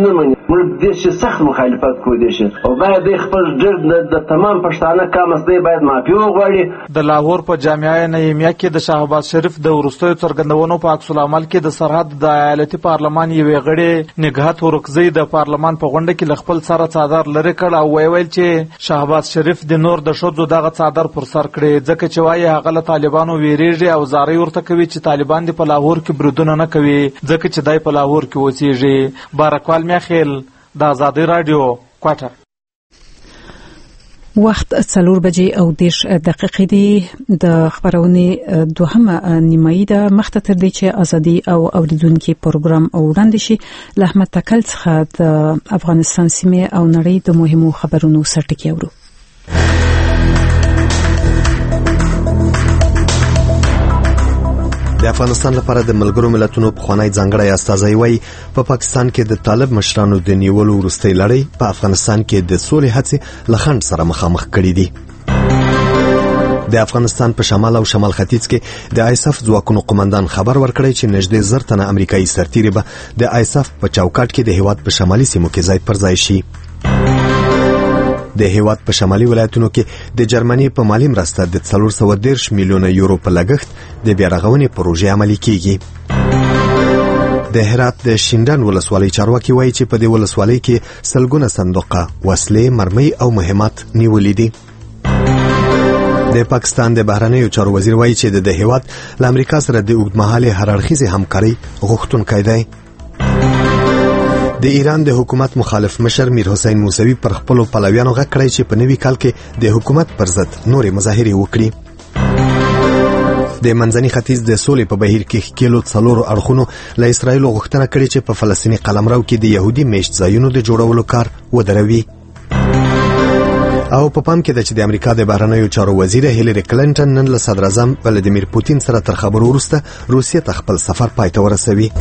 Speaker 19: موږ دې شي سخت مخالفت کوو دې شي او باید د خپل د تمام پښتانه کامس دی باید معافي وغواړي.
Speaker 16: د لاهور په جامعه نعیمیه کې د شهباز شریف د وروستیو څرګندونو په عکس العمل کې د سرحد د ایالتي پارلمان یوې غړي نګهت ورکزی د پارلمان په غونډه کې له خپل سره څادر لرې کړ او ویل چې شهباز شریف د نور د ښځو دغه څادر پر سر کړي ځکه چې وایي هغه له طالبانو ویریږي او زارۍ ورته کوي چې طالبان دې په لاهور کې بریدونه نه کوي ځکه چې دی په لاهور کې اوسېږي. بارکوال میاخیل د آزادۍ راډیو کوټه.
Speaker 1: وخت 4:10 دی د خبرونې دوهمه نیمایي د مخته تر دې چې ازادي او اوریدونکو پروګرام وړاندې شي له احمد تکل څخه د افغانستان سیمه او نړۍ د مهمو خبرونو سرټکی اورو.
Speaker 2: د افغانستان لپاره د ملګرو ملتونو پخوانی ځانګړی استازی وایي په پاکستان کې د طالب مشرانو د نیولو وروستۍ لړۍ په افغانستان کې د سولې هڅې له خنډ سره مخامخ کړي دي. د افغانستان په شمال او شمال ختیځ کې د آیساف ځواکونو قومندان خبر ورکړی چې نږدې 1000 تنه امریکایي سرتیري به د آیساف په چوکاټ کې د هیواد په شمالي سیمو کې ځای پر ځای شي. د هیواد په شمالي ولایتونو کې د جرمني په مالی مرسته د 410 میلیونه یورو په لګښت د بیارغونې پروژې عملي کیږي. د هرات د شینډان ولسوالۍ چارواکي وایي چې په دې ولسوالۍ کې سلګونه صندوقه وسلې، مرمۍ او مهمات نیولې دي. د پاکستان د بهرنیو چارو وزیر وایي چې د هیواد له امریکا سره د اوږدمهاله هررخیزه همکاري غوښتونکی دی. د ایران د حکومت مخالف مشر میر حسین موسوی پر خپل پلویانو غږ کړی چې په نوي کال کې د حکومت پر ضد نورې مظاهرې وکړي. د منځني ختیځ د سولې په بهیر کې ښکېلو 4 اړخونو له اسرایل غوښتنه کړې چې په فلسطینی قلمرو کې د يهودي میشت ځایونو د جوړولو کار ودروي. او په پام کې ده چې د امریکا د بهرنیو چارو وزیر هیلری کلینټن نن له صدر اعظم ولادیمیر پوتین سره تر خبرو وروسته روسیې ته خپل سفر پای ته ورسوي.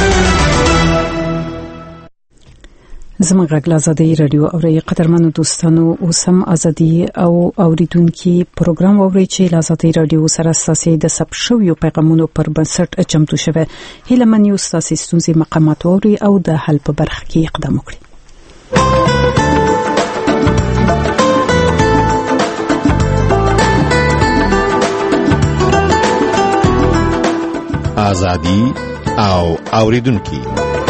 Speaker 1: زموږ غږ آزادۍ رادیو او قدرمنو دوستانو اوسم ازادي او اوریدونکو پروګرام اوري چې آزادۍ رادیو سره اساسي د سب شویو پیغامونو پر بنسټ چمتو شوه. هله منیو اساسي ستونزې مقامات اوري او د حل په برخه کې اقدام وکړي.
Speaker 15: ازادي او اوریدونکو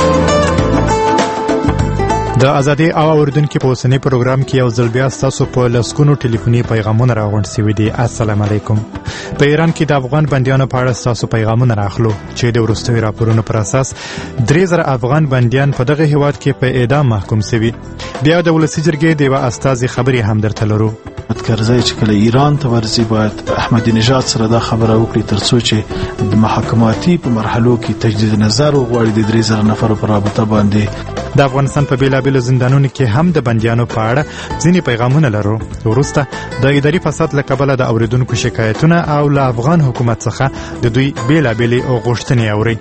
Speaker 20: د ازادي او اوریدونکو په اوسنی پروګرام کې یو ځل بیا تاسو په لسکونو ټلیفوني پیغامونه راغونډ شوي دي. السلام علیکم. په ایران کې د افغان بندیانو په اړه تاسو پیغامونه راخلو چې د ورستوي راپورونو پر اساس 3000 افغان بندیان په دغه هیواد کې په اعدام محکوم شوي. بیا د ولسی جرګې د استازي خبري هم درته لرو.
Speaker 21: کرزی چې کله ایران ته ورځي باید احمدی نژاد سره دا خبره وکړي ترڅو چې د محاکماتي په مرحلو کې تجدید نظر وغواړي د 3000 نفر پر رابطه باندې.
Speaker 20: د افغانستان په بیلابیلو زندانونو کې هم د بندیانو په اړه ځینې پیغامونه لرو. وروسته د اداري فساد له کبله د اوریدونکو شکایتونه او له افغان حکومت څخه د دوی بیلابیلې غوښتنې اوري.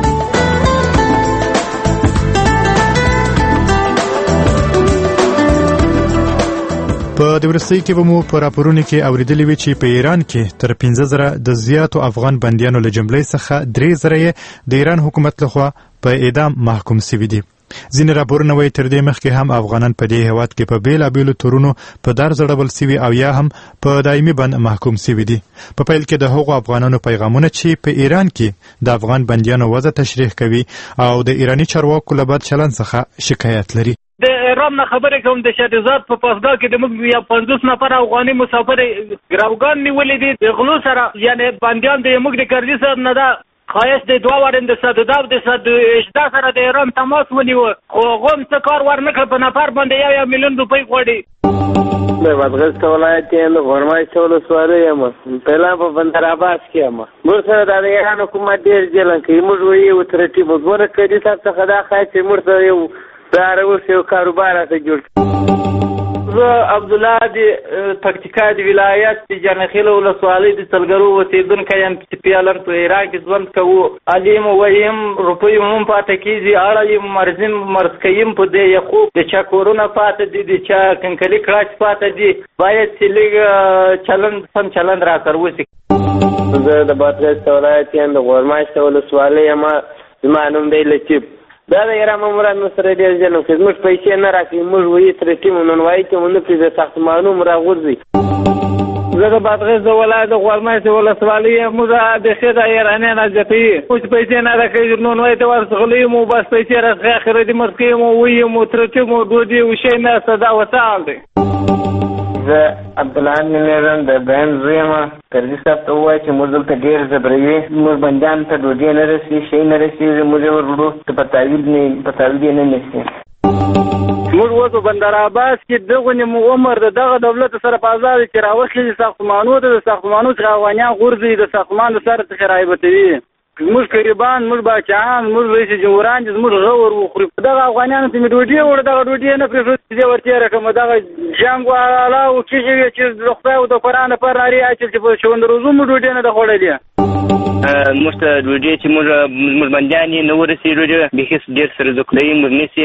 Speaker 20: په د ورستۍ کې به مو په راپورونو کې اوریدلې وی چې په ایران کې تر 15000 د زیاتو افغان بندیانو له جملې څخه 3000 د ایران حکومت لخوا په اعدام محکوم شوي دي. ځینې راپورونه وایي تر دې مخکې هم افغانان په دې هیواد کې په بیلابیلو تورونو په دار ځړول شوي او یا هم په دایمي بند محکوم شوي دي. په پیل کې د هغو افغانانو پیغامونه چې په ایران کې د افغان بندیانو وضع تشریح کوي او د ایرانی چارواکو له بد چلند څخه شکایت لري.
Speaker 22: د ایران نه خبرې کوم د شهزاد په پاسګاه کې د موږ یا 50 نفر افغاني مسافر ګراوګان نیولې دي د غلو سره یعنی بندیان د موږ د کرزي سره نه دا خواهش د دوه ورنده صدداب د صد اشدا سره د ایران تماس ونیو خو غوم څه کار ورنکړ په نفر باندې 1 میلیون روپۍ غوړي.
Speaker 23: د بادغیس ولایت د غورمای ولسوالۍ یم پهلا په بندر عباس کې یم موږ سره د ایران حکومت ډیر جلن کوي موږ وایو ترټي مزور کړي تاسو څخه دا خای چې موږ سره یو داروس یو کاروبار ته جوړ زه عبد الله د پکتیکا د ولایت د جنخیل ولسوالۍ د تلګرو اوسیدونکی یم چې پیالن په ایران کې ژوند کوو علیم ویم روپۍ هم پاتې کېږي اړه یم مرزم مرز کویم په دې یخو د چا کورونه پاتې دي د چا کنکلي کراچ پاتې دي باید چې لږ چلند سم چلند را سره وشي. زه د بادغیس ولایت یم د غورمای ولسوالۍ یم زما نوم دی لطیف دا د ایران ماموران موږ سره ډېر ظلم کوي، زموږ پیسې نه راکوي، موږ وایي ترې ټیم نونوایي ته ونه پرېږدي، د ساختمانونو مو راغورځوي. زه د بادغیس د ولایت د غورمایسې ولسوالۍ یم، موږ بیخي د ایرانیان اذیتوي، موږ پیسې نه راکوي، نونوایي ته ورڅغلی مو بس پیسې راڅخه اخره دې مړ کوي مو ویي مو ترټي مو ډوډۍ وشی نسته، دا ورته حال دی. زه عبدالله نومیږم، د بهن زوی یم. کرزي صاحب ته ووایه چې موږ دلته ډېر زبروي، موږ بندیانو ته ډوډۍ نه رسي، شی نه رسېږي، موږ یې ورلو په تعویل یې نه نیسي. موږ اوس په بندر عباس کې دغه مو عمر د دغه دولت سره په ازاد چې راوښلي د ساختمانو د ساختمانو څخه افغانیان غورځي، د ساختمان د سره څخه رایبتوي. موږ قریبان، موږ باچاهان، موږ رئیس جمهوران چې زموږ غور وخوري، دغه افغانانو ته مې ډوډۍ وړه، دغه ډوډۍ نه پرېښود چې زه ورتېره کړم. دغه جنګ والا وکېږي چې د خدای او د قرآن لپاره نارې اچول چې په شوندروزو مو ډوډۍ نه ده خوړلې. موږ ته ډوډۍ چې موږ بندیان یې نه ورسېږي، ډوډۍ بیخي ډېر سره زکلوي موږ نیسي.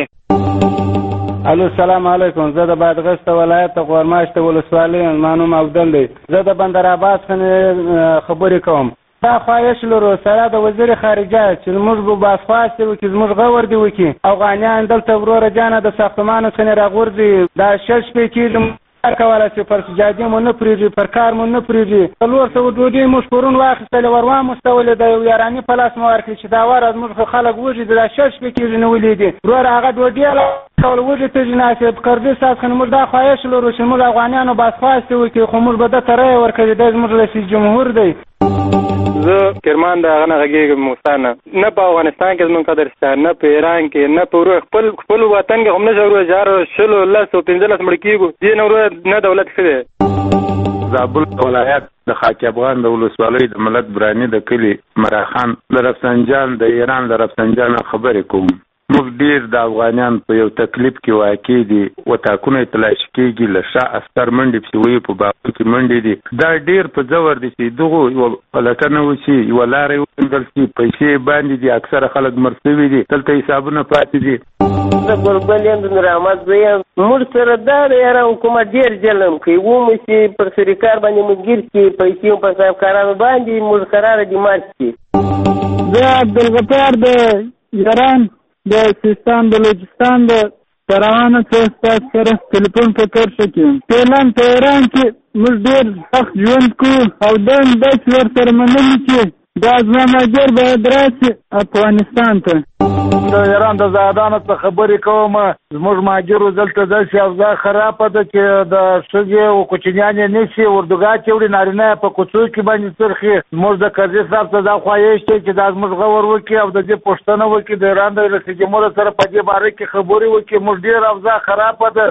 Speaker 23: الو السلام علیکم، زه د بادغیس د ولایت د غورمایش د ولسوالۍ یم، زما نوم عبدل دی. زه د بندر عباس څخه خبرې کوم. دا خواهش لرو سره د وزیر خارجه چې موږ به باسخواست وکړي، زموږ غور دې وکړي، افغانیان دلته وروره جانه د ساختمانو څخه راغورځي، دا 6 شپې کېږي کار کولی چې پر سجادې مو نه پرېږدي، پر کار مو نه پرېږدي. 400 ډوډۍ موږ پرون واخیستلې، ور واموستولې، د یو ایراني په لاس مو ورکړي چې دا ورځ موږ خلک وږي دي، دا 6 شپې کېږي نه ولیدي، وروره هغه ډوډۍ ټول وږي ته جناسې په کرزي صاحب څخه موږ دا خواهش لرو چې موږ افغانیانو باسخواست وکړي، خو موږ به ده ته رایه ورکوي، دی زموږ رئیس جمهور دی. زه کرمان د هغه نه غږېږم موسانه، نه په افغانستان کې زموږ قدر شته، نه په ایران کې، نه په خپل وطن کې هم نه شو ورو 10 10 15 مړ کېږو، دې نه ورو نه دولت ښه دی.
Speaker 3: زابل ولایت د خاک افغان د ولسوالۍ د ملت برانی د کلي مراخان د رفسنجان د ایران د رفسنجان خبرې کوم. موږ ډیر د افغانیان په یو تکلیف کې واقع دي، وتاکونه تلاشي کېږي، له شا عسکر منډې پسې وي، په باغو کې منډې دي. دا ډیر په ځور دي چې دغو یوه پلټنه وشي، یوه لاره یې وموندل شي، پیسې باندې دي، اکثره خلک مړ شوي دي، دلته حسابونه پاتې دي.
Speaker 23: زه ګلګل یم، د نور احمد زوی یم. موږ سره دا د ایران حکومت ډېر ظلم کوي، ومو چې پر سریکار باندې موږ ګیر کړي، پیسې هم په صاحبکارانو باندې موږ قراره دي مات کړي.
Speaker 22: زه عبدالغفار د ایران د سیستان بلوچستان د روانه څخه سره ټلیفون په کرښه کې فعلا په ایران کې موږ ډېر سخت ژوند کوو او دا داسې ورسره منلي چې دا زما مهاجر باید راشي افغانستان ته.
Speaker 6: د ایران د زاهدانو څخه خبرې کوم، زموږ مهاجرو دلته داسې اوضاع خرابه ده چې د ښځې او کوچنیانې نیسي، اردوګاه چې وړي، نارینه په کوڅو کې باندې څرخي. موږ د کرزي صاحب ته دا خواهش دی چې دا زموږ غور وکړي او د دې پوښتنه وکړي، د ایران د رئیس جمهور سره په دې باره کې خبرې وکړي. موږ ډېر اوضاع خرابه ده.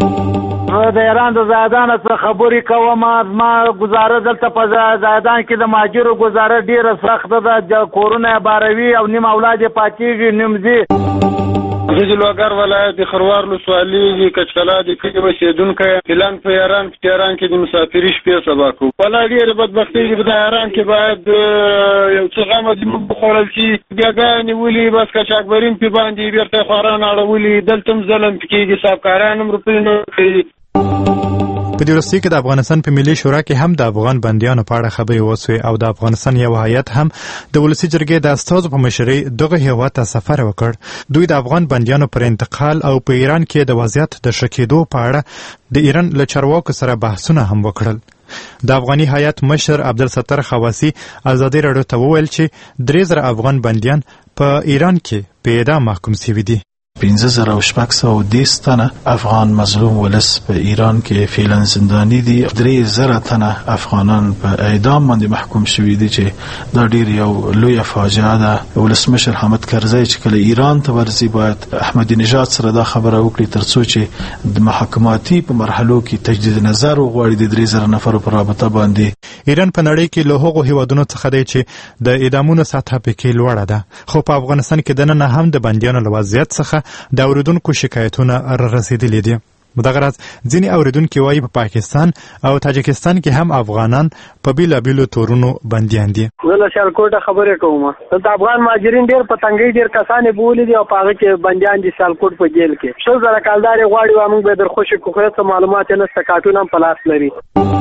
Speaker 6: د ایران د زاهدانو څخه خبرې کوم، زما ګزاره دلته په زاهدان کې د مهاجرو ګزاره ډېره سخته ده، کورونه یې باروي او نیم اولاد یې پاتېږي، نیم ځي.
Speaker 7: زه د لوګر ولایت د خروار ولسوالۍ کچکلا د کلي اوسېدونکی فعلا په ایران په تهران کې د مسافري شپې سبا کوو. والله ډېرې بدبختۍ دي په ایران کې، باید یو څه غمه دې موږ وخوړل شي، بیاګاه نیولي، بس قاچاقبرین پې باندې بېرته خواران اړولي، دلته هم ظلم پې کېږي، صاحبکاران هم روپۍ نه ورکوي.
Speaker 20: په دې وروستي کې د افغانستان په ملي شورا کې هم د افغان بندیانو په اړه خبرې وسوې او د افغانستان یو هیئت هم د ولسي جرګې د استازو په مشرۍ دغه هیواد ته سفر وکړ. دوی د افغان بندیانو پر انتقال او په ایران کې د وضعیت د ښه کېدو په اړه د ایران له چارواکو سره بحثونه هم وکړل. د افغاني هیئت مشر عبدالستر خواسی ازادي راډیو ته وویل چې 3000 افغان بندیان په ایران کې په اعدام محکوم شوي دي.
Speaker 21: 15,610 تنه افغان مظلوم ولس په ایران کې فعلا زنداني دي. 3000 تنه افغانان په اعدام باندې محکوم شوي دي چې دا ډیر یو لوی فاجعه ده. ولسمشر حامد کرزی چې کله ایران ته ورځي باید احمدی نژاد سره دا خبره وکړي ترڅو چې د محاکماتي په مرحلو کې تجدید نظر وغواړي د 3000 نفرو په رابطه باندې.
Speaker 20: ایران په نړۍ کې له هغو هیوادونو څخه دی چې د اعدامونو سطح پکې لوړه ده، خو په افغانستان کې دننه هم د بندیانو له وضعیت څخه د اوریدونکو شکایتونه رسیدلي دي. دغه راز ځینې اوریدونکي وایي په پاکستان او تاجکستان کې هم افغانان په بیلابیلو تورونو بندیان دي.
Speaker 23: زه له سیالکوټه خبرې کوم. دلته افغان مهاجرین ډېر په تنګۍ ډېر کسان یې بولي دي او په هغه کې بندیان دي سیالکوټ په جیل کې. 100,000 کالدار یې غواړي او موږ به در خوشې کوو، څه معلومات یې نشته، کارټون هم په لاس لري.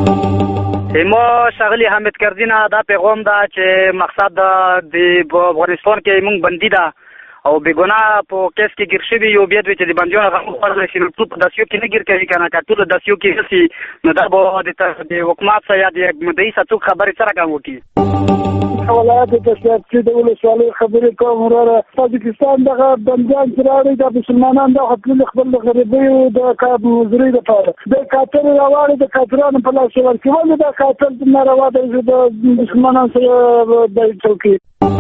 Speaker 24: ما شغلی حامد کرزی نه دا پیغام ده چې مقصد د افغانستان کې موږ بندي ده او بګناه په کیس کې ګیر شوي یو بیا چې د بندیانو غم خوړلی شي نو ټول په داسیو کې نه ګیر کوي که نه که ټول داسیو کې هسي نو دا به د حکومت څخه یا د مدعي څخه څوک خبرې څه رقم وکړي
Speaker 6: ولایت تشکیل د ولسوالۍ خبرې کوم وروره تاجکستان دغه بندیان چې راوړي د مسلمانان دغه ټول خپل د غریبیو د مزدورۍ لپاره د قاتل راوړي د قاتلانو په لاس ورکول د قاتل ناروا د مسلمانانو سره د چوکۍ.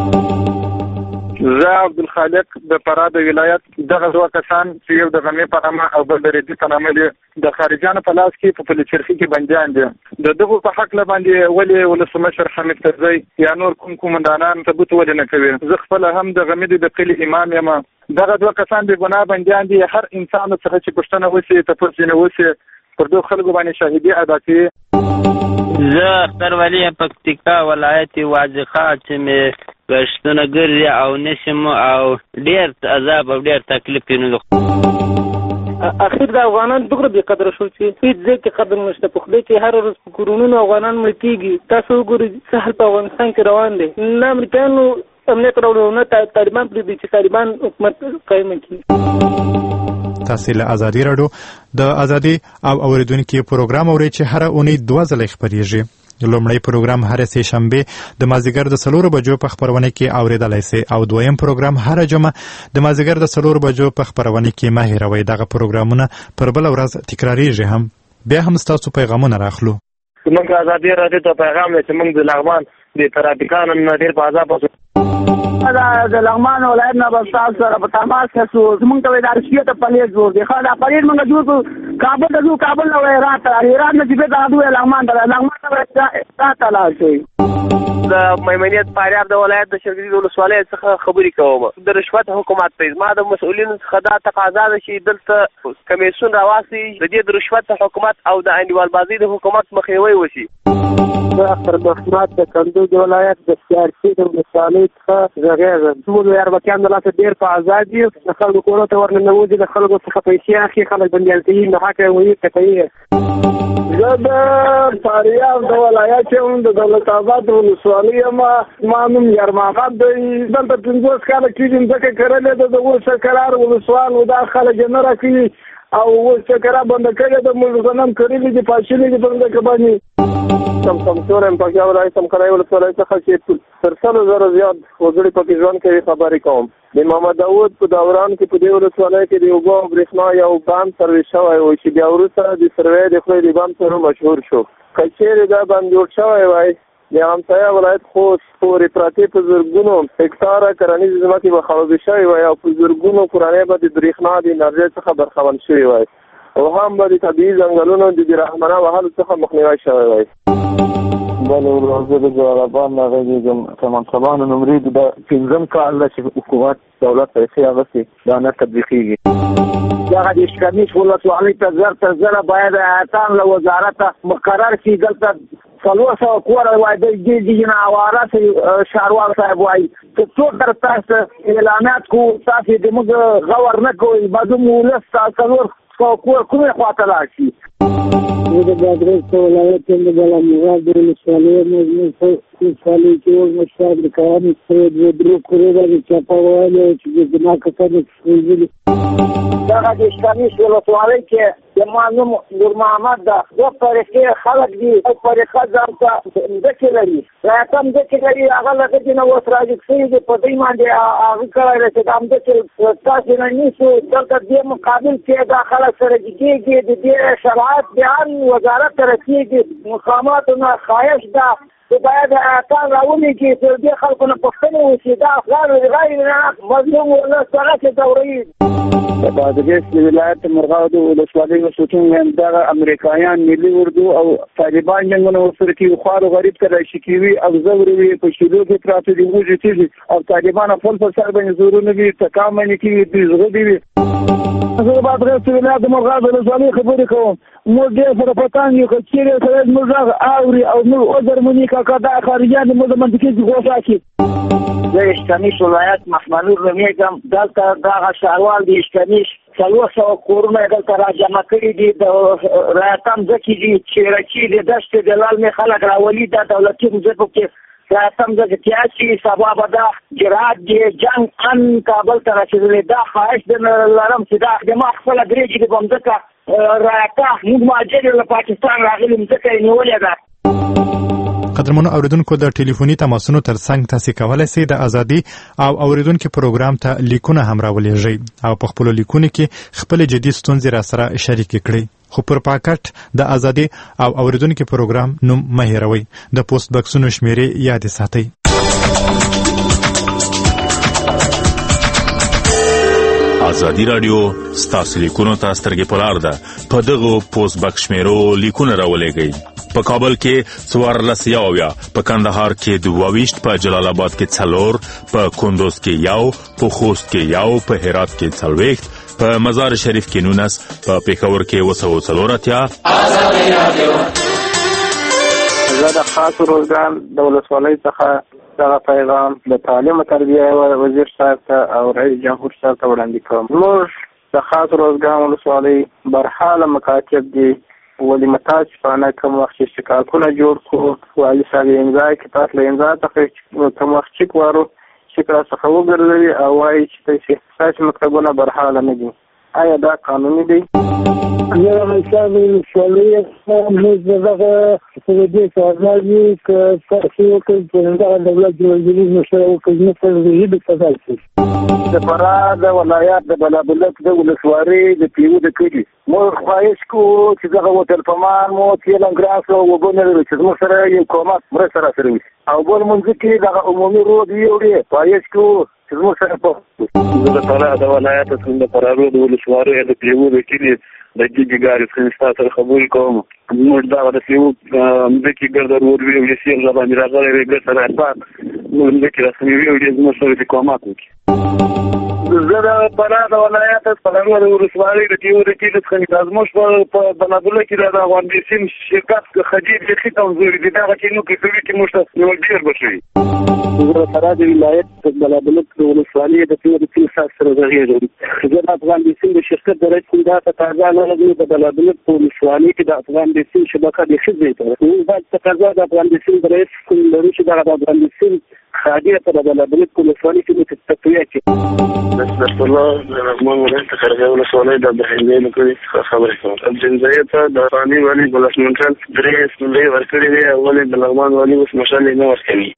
Speaker 5: زه عبدالخالق د فراه د ولایت دغه دوه کسان چې یو د غمې په نامه او بل د ریدي په نامه دي د خارجیانو په لاس کې په پلچرخي کې بندیان دي. د دغو په حق له باندې ولې ولسمشر حمید کرزی یا نور کوم قومندانان ثبوت ولې نه کوي؟ زه خپله هم د غمې د کلي امام یم. دغه دوه کسان بې ګناه بندیان دي. هر انسان څخه چې پوښتنه وشي تپوس ځینې وشي پر دغو خلکو باندې شاهدي ادا کوي.
Speaker 8: زه اختر ولی پکتیکا ولایت واځخه چې مې گشتونه ګرځي او نشم او ډېر عذاب او ډېر تکلیف کینو.
Speaker 9: اخر د افغانان دومره بې قدره شو چې هېڅ ځای کې قدر نشته. په خدای چې هر ورځ په کورونو افغانان مړه کېږي. تاسو وګورئ سهل په افغانستان کې روان دی. نه امریکایانو امنیت راوړو نه طالبان پرېږدي چې طالبان حکومت قایم کړي.
Speaker 20: تاسو له ازادي راډیو د ازادي او اوریدونکو پروګرام اورئ چې هر اونۍ 2 ځله خبرېږي. لومړی پروګرام هر سه شنبه د مازیګر د 4 بجو په خبرونه کې اوریدلای شئ او دویم پروګرام هر جمعه د مازیګر د 4 بجو په خبرونه کې مه هېروئ. دغه پروګرامونه پر بل ورځ تکراریږي هم. بیا هم تاسو پیغامونه راخلو.
Speaker 10: موږ ازادي راډیو ته پیغام لري چې موږ د لغمان د ترافیکانو نه ډېر په عذاب اوسو.
Speaker 6: د لغمان ولایت نه بس تاسو سره په تماس کې شو. موږ ته د ارشیت په پلیټ جوړ دي. خو دا پلیټ موږ جوړ کابل ته کابل نه وای راته ایران نه چې به دا لغمان ته راته لاړ.
Speaker 25: د میمنیت فاریاب د ولایت د شرقي ولسوالۍ څخه خبرې کوم. د رشوت حکومت په ما د مسؤلینو څخه دا تقاضا ده چې دلته کمیسیون راواسي د دې د رشوت حکومت او د انډیوالبازۍ د حکومت مخنیوی وشي.
Speaker 6: د اختر محمد د کندوز ولایت د سیارسي د ولسوالۍ څخه غږیږم. ټول اربکیان د لاسه ډېر په آزاد دي. د خلکو کورو ته ورننوځي. د خلکو څخه پیسې اخلي. خلک بندیان کوي. نه حق یې وایي کوي.
Speaker 26: زه د فاریاب د ولایت یم د دولت آباد ولسوالۍ یم. ما نوم یارمحمد دی. دلته 50 کاله کېږي ځکه کرلې ده د اوس قرار ولسوال و دا خلک نه راکوي او اوس قرار بنده کړی د موږ غنم کړلي دي پاشلي دي په ځکه باندې
Speaker 25: سمسور ام پکې ولایت سمکرای ولسوالۍ څخه چې تر 100,000 زیات وګړي پکې ژوند کوي خبرې کوم. د محمد داوود په دوران کې په دې ولسوالۍ کې د اوبو او برېښنا یو بند سرویس شوی و چې بیا وروسته د سروې د خولې د بند سره مشهور شو. که چېرې دا بند جوړ شوی وای د همسایه ولایت خوست پورې پرتې په زرګونو هکټاره کرنیزې ځمکې به خړوبې شوې وای او په زرګونو کورنۍ به د برېښنا د انرژۍ څخه برخمن شوي وای او هم به د طبیعي ځنګلونو د رحمنه وهلو څخه مخنیوی شوی وای.
Speaker 27: بله ورځ د جلالاباد نه غږېږم. سمنصبانو نومرې د 5م کال ده چې حکومت دولت پیسې اخیستې دا نه تطبیقېږي.
Speaker 6: دغه د اشکانیش ولسوالۍ ته تر زره باید اعطان له وزارت مقرر شي. دلته 400 کوره وای د دې نه اواره شهروال صاحب وای چې څو در تاسو اعلانات کو تاسو د موږ غور نه کوي بعضو ولس تاسو کور کومه خواته راشي.
Speaker 26: د بادرس په ولایت کې د بلامغاد د ولسوالۍ مجموعه ولسوالۍ کې ولسمشر د کارانو سره د درو کورونه د چاپاوالي چې د ګناه کسانو څخه
Speaker 6: دغه د اشکانیش ولسوالۍ کې د معلوم نور محمد ده. د طریقې خلک دي او طریقه ځان ته ځکه لري. راکم ځکه لري هغه لکه چې نو اوس راځي چې په دې باندې هغه کړی چې هم د تاسو نه نیسو دلته د مقابل کې د خلک سره کېږي د دې شرایط بیان وزارت ترکیږي مقاماتونه خواهش ده چې باید اعطان راولي کې چې دې خلکو نه پوښتنې وشي. دا افغان غیر مظلوم ولس هغه چې دوري
Speaker 26: د بادغیس د ولایت مرغاو د ولسوالۍ مسؤلین دغه امریکایان ملي اردو او طالبان جنګونه ورسره کوي. خوار غریب ته راشي کوي او زوري وي په شیلو کې پراته دي وږي چې او طالبان خپل په سر باندې زورونه وي تکامل کوي د زغدي وي. زه د بادغیس د ولایت مرغاو د ولسوالۍ خبرې کوم. موږ ډېر سره پتان یو چې چیرې سره موږ اوري او موږ ودرمني کا دا خارجيان موږ منطقي غوښه کی.
Speaker 6: د اشکانیش ولایت محمدور رمیګم دلته دغه شهروال د اشکانیش 400 کورونه دلته راجمع کړي دي. د راتم ځکه دي چې راکې د دشت د لال می خلک راولي د دولتي مځکو کې
Speaker 26: راتم ځکه چې سبا به دا جرات دی جنگ ان کابل ته رسېدلی دا خواهش د لرم چې دا د ما خپله درې چې د بمځکه راته موږ مهاجر له پاکستان راغلي مځکه یې نیولې ده.
Speaker 20: قدرمنو اوریدونکو د ټلیفوني تماسونو ترڅنګ تاسو کولای شئ د ازادي او اوریدونکو پروګرام ته لیکونه هم راولېږئ او په خپل لیکونو کې خپل جدي ستونزې را سره شریک کړئ. خو پر پاکټ د ازادي او اوریدونکو پروګرام نوم مه هېروئ. د پوسټ بکسونو شمیرې یاد ساتئ.
Speaker 4: ازادي رادیو ستاسو لیکونو ته سترګې په لار ده. په دغه پوسټ بکس شمیرو لیکونه راولېږئ. په کابل کې 14 په کندهار کې 22 په جلال آباد کې 4 په کندوز کې 1 په خوست کې 1 په هرات کې 40 په مزار شریف کې 19 په پېښور کې 240.
Speaker 26: ازادي رادیو زه د خاص روزګان د ولسوالۍ څخه دغه پیغام د تعلیم او تربیه وزیر صاحب ته او رئیس جمهور صاحب ته وړاندې کوم. موږ د خاص روزګان ولسوالۍ برحاله مکاتب دي ولی متاج فانا کم وقت شکاکونه جوړ کو والی صاحب امضا کتاب له امضا ته کم وخت چک وارو شکر څخه وګرځي او وايي چې تاسو مکتبونه برحاله نه دي. آیا دا قانوني دی؟ زه مشاب ولسوالۍ موږ دغه په دې سوالي ک تاسو کې د دولت جوړېدل نشو کوي نو څه دې تاسو د فراه د ولایت د بلابلک د ولسوالۍ د پیو د کلی مو خواهش کو چې دغه وتل پمان مو تیلن ګراس او وګونه لري چې موږ سره یو کومه مرسته راځي او بل مونږ کې د عمومي رود یو دی خواهش کو چې موږ سره په د فراه د ولایت څخه د فراه د ولسوالۍ د پیو د کلی د ګیګاري څخه سره خبرې کوم. موږ دا د پیو د کې ګرځر ور ویو چې سیل باندې راغلي ګر سره پات موږ د کې رسمي ویو چې موږ سره د کومه کوي. زه د فراه د ولایت څخه د ولسوالۍ د پیو د کلی څخه موږ په بنابله کې د افغان سیم شرکت خدي د خې کمزوري دي دا کې نو کې چې موږ نو ډیر بشي. زه د فراه د ولایت د بلابله د ولسوالۍ د پیو د کلی سره راغلی زه د افغان سیم د شرکت د رئیس دا تقاضا نه لګي د بلابله په ولسوالۍ کې د افغان سیم شبکه د خدمت ته دا تقاضا د افغان سیم د رئیس کوم لري چې د افغان سیم خادیه په بلابله په ولسوالۍ کې د تقویه کې بسم الله الرحمن الرحیم تخرج ولسوالۍ د بهندې نو کوي خبرې کوم جنځای ته د رانی والی بلسمنټل درې سملې ورکړې دي اولې د لغمان والی اوس مشالې نه ورکړي.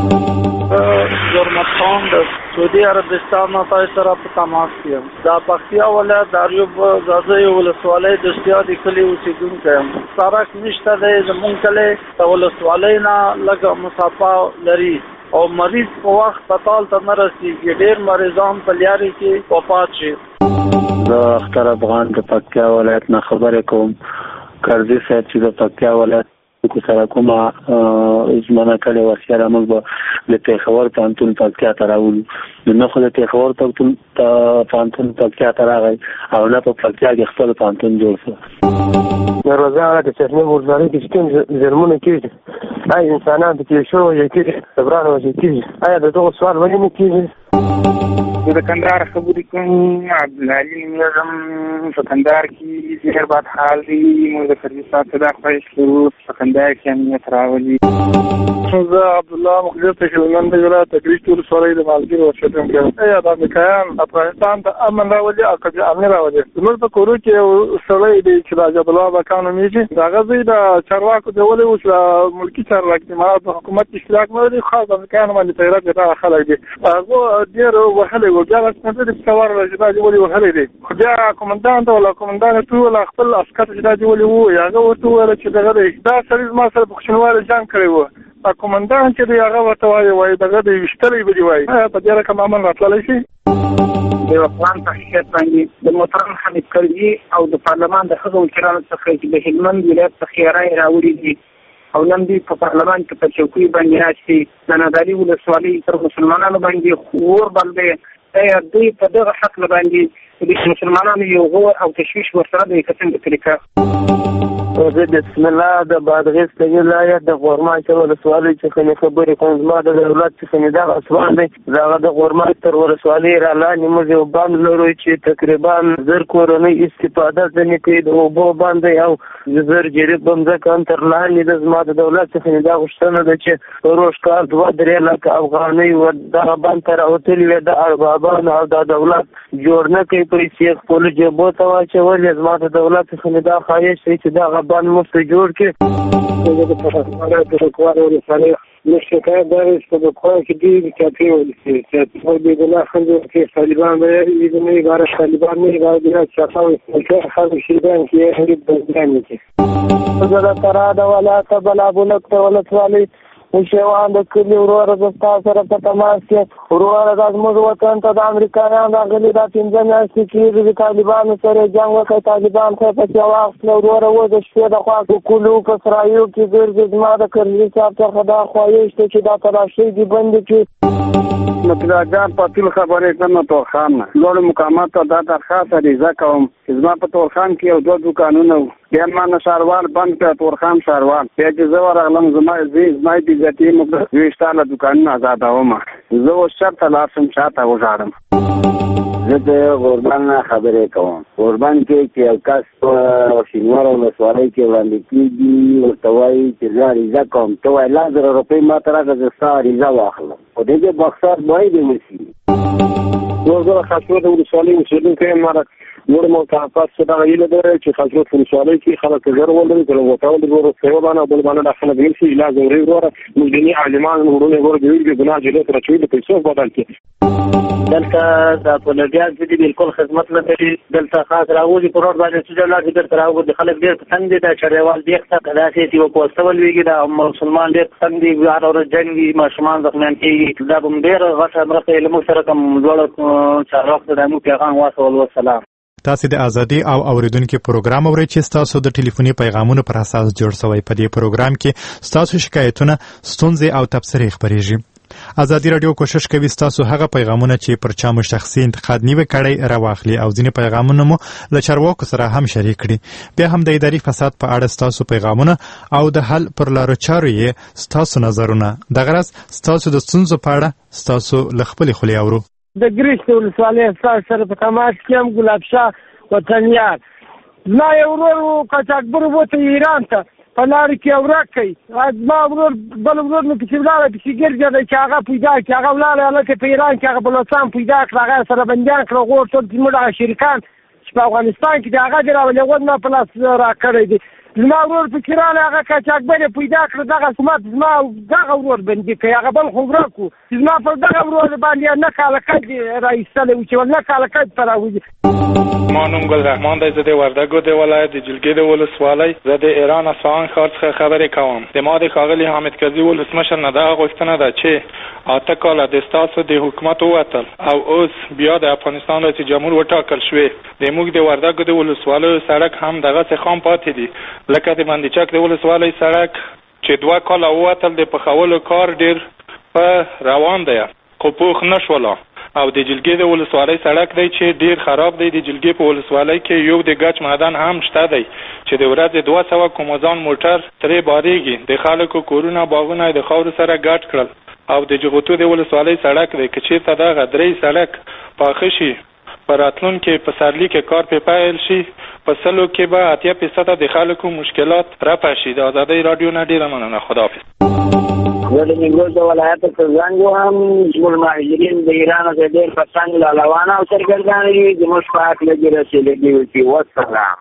Speaker 11: زرمت خان د سعودي عربستان نه تاسو سره په تماس یم. د پکتیا ولایت د اریوب غزې ولسوالۍ د استیادي کلی اوسیدونکی یم. سړک نشته دی زمونږ کلی د ولسوالۍ نه لږه مسافه لري او مریض په وخت پتال ته نه رسیږي. ډېر مریضان په لیارې کې وفات شي.
Speaker 26: زه اختر افغان د پکتیا ولایت نه خبرې کوم. کرزي صاحب چې د پکتیا ولایت کو سره کومه زمانه کړي وسیله موږ به د پیښور پانتون پکتیا ته راوړو نو خو د پیښور پانتون پکتیا ته راغی او نه په پکتیا کې خپل پانتون جوړ شو.
Speaker 27: د روزانه د چرنې ورزاري کې کوم ظلمونه کېږي آیا انسانان د کې شو یا کې صبرانه وجه کېږي آیا د دغه سوال ولې نه کېږي؟
Speaker 26: زه د کندهار خبرې کوم. عبدالعلي نومیږم. په کندهار کې ډېر بد حال دی. موږ د کرزي صاحب ته دا خواهش کوو په کندهار کې امنیت راولي.
Speaker 12: زه عبدالله مخلص تشلمن د ولایت تګریش ولسوالۍ د مالګیر اوسېدونکی یم. ایا د امریکایان افغانستان ته امن راولي او که امن راولي؟ زموږ په کورو کې یو سړی دی چې د عجب الله بکا نومېږي. د هغه زوی د چارواکو دیولی و چې د ملکي چارواکي دي ما په حکومت اشتراک نه لري. خاص د امریکایانو باندې پیرات دغه خلک دي. هغه ډېر وهلی و بیا چې د سوار چې دا دیولی وهلی دی خو بیا قومندان ته ولا قومندان ته ولا خپل عسکر چې دا دیولی و هغه ورته وویل چې دغه دی دا سړی زما سره په کوچنیوالي جنګ کړی و. قومندان چې دی هغه ورته وایي دغه دی ویشتلی به دي وایي په دې رقم امن راتللی شي.
Speaker 26: د افغان په حیثیت باندې د محترم حمید کرزي او د پارلمان د هغو وکیلانو څخه چې د هلمند ولایت څخه رایې راوړي دي او نن دوی په پارلمان کې په چوکۍ باندې ناست دي. د نادعلي ولسوالۍ تر مسلمانانو باندې اور بل دی. ایا دوی په دغه حق باندې د مسلمانانو یو غور او تشویش ورسره د کتن په طریقه
Speaker 23: بسم الله د بادغیس د ولایت د غورمای ولسوالۍ څخه خبرې کوم. زما د دولت څخه دا اسوان دی دغه د غورمای تر ولسوالۍ را لاندې موږ یو باند لرو چې تقریبا 1000 کورنۍ استفاده ځنې کوي د اوبو باندې او 1000 جریب بمځکه تر لاندې د زما د دولت څخه دا غوښتنه ده چې روز کال 2-3 لک افغانۍ دغه باند ته راوتلي وي د اربابانو او د دولت جوړ نه کوي پیسې خپل جیبو ته واچولې. زما د دولت څخه دا خواهش دی چې دغه باند مفت جوړ کړي.
Speaker 2: د پښتونخوا د کوار ولسوالۍ مشکل دا چې په کوار کې دي چې په دې د لاخند کې طالبان به دې نه غواړي طالبان نه غواړي چې تاسو خلک شي باندې هغه د ځان کې
Speaker 23: زه د تراده ولایت بلابلک ولسوالۍ وشوان د کلی ورور د سره په تماس کې ورور د موږ وطن ته د امریکایانو غلي د 15 میاشتې کې د طالبانو سره جنگ وکړ. طالبان خو په واخت ورور و د شپې د خوا کولو په سرایو کې ګرځي. زما د کرلی صاحب څخه دا خواهش ته چې دا تلاشي دي بند کې
Speaker 2: مطلقاً په ټول خبرې کوم ته خام لوړ مقامات ته دا درخواست ریزه کوم. زما په تورخان کې یو دوه دکانونه بیا ما نشاروال بند کړ تورخان شاروال بیا چې زه ورغلم زما د ذاتي مقدس ویشتاله دکانونه آزادوم. زه اوس شرط لا سم شاته وژاړم.
Speaker 13: زه د غوربان خبرې کوم. غوربان کې چې یو کس په شینوار ولسوالۍ کې وړاندې کېږي ورته وایي چې زه عریضه کوم ته وایي 1000 روپۍ ما ته راکړه زه ستا عریضه واخلم خو دې کې بکسات باید وشي.
Speaker 2: زه خاصو د ولسوالۍ اوسېدونکی یم. نور موقعات څه دغه هیله ده چې خاصو ولسوالۍ کې خلک زر ولري چې وټول ورو سیو باندې بل باندې د خلک ویل شي علاج وري ورو موږ دني عالمان ورونه ورو دی د ګناه جلوت راچوي د پیسو بدل کې
Speaker 23: دلته د پولیسو د بالکل خدمت نه کوي. دلته خاص راوځي پر ور باندې چې جلال دې تر راوځي خلک ډېر پسند دي د چریوال دیخته کداسې چې په پوسټول ویږي د مسلمان ډېر پسند دي هر ورځ جنگي ماشومان زخمیان کېږي. دا به ډېر غټه مرسته له موږ سره کوم ډول چارواکو د مو پیغام واسول والسلام.
Speaker 20: تاسو د ازادي او اوریدونکو پروګرام اورئ چې تاسو د ټلیفوني پیغامونو پر اساس جوړ شوی. په دې پروګرام کې تاسو شکایتونه ستونزې او تبصرې خبرېږي. ازادي رادیو کوشش کوي تاسو هغه پیغامونه چې پر چا مو شخصي انتقاد نیوي کړي راواخلي او ځینې پیغامونه مو له چارواکو سره هم شریک کړي. بیا هم د اداري فساد په اړه تاسو پیغامونه او د حل پر لارو چارو یې تاسو نظرونه د غرض تاسو د ستونزو په اړه تاسو له خپل خولي اورو.
Speaker 2: د ګریشت ولسوالۍ سره په تماس کې هم ګلاب شاه وطنیار زما یو ورور قاچاقبر وته ایران ته په لار کې ورکړي. زما ورور بل ورور مې چې ولاړ پسې ګرځي چې هغه پیدا چې هغه ولاړ هلته په ایران کې هغه بلوچستان پیدا کړ هغه سره بندیان کړ غوښتل چې موږ شریکان چې په افغانستان کې د هغه راولې ودنه په لاس راکړی دي. زما ورور په کیران هغه قاچاقبر پیدا کړ دغه حکومت زما دغه ورور بندي کوي هغه بل خو ورکو زما په دغه ورور باندې نه کاله رئیسله چې نه کاله پر راوځي.
Speaker 14: ما نوم ګل رحمان دی. زه د وردګو د ولایت د جلګې د ولسوالۍ زه د ایران اصفهان ښار څخه خبرې کوم. د ما د ښاغلي حامد کرزي ولسمشر نه دغه غوښتنه ده چې 8 کاله د ستاسو د حکومت ووتل او اوس بیا د افغانستان رئیس جمهور وټاکل شوی. د موږ د وردګو د ولسوالۍ سړک هم دغه خام پاتې دي لکه د مندیچک د ولسوالۍ سړک چې 2 کاله ووتل د پخولو کار ډیر په روان دی خو پوخ نشوله. او د جلګې د ولسوالۍ سړک دی چې ډیر خراب دی. د جلګې په ولسوالۍ کې یو د ګچ معدن هم شته دی چې د ورځې 200 کومزان موټر ترې بارېږي. د خلکو کورونه باغونه د خاورو سره ګډ کړل. او د جغتو د ولسوالۍ سړک دی که چېرته دغه 3 سړک پاخه شي په راتلونکي په سرلي کې کار په پیل شي په سلو کې به 80% د خلکو مشکلات رفع شي. د ازادۍ رادیو نه ډیره مننه. خداحافظ.
Speaker 23: زه د نیمروز د ولایت څخه زنګ وهم. زموږ مهاجرین د ایران څخه ډېر په څنګ له روانه او سرګردانه دي. زموږ په هکله دې رسېدلي وي. والسلام.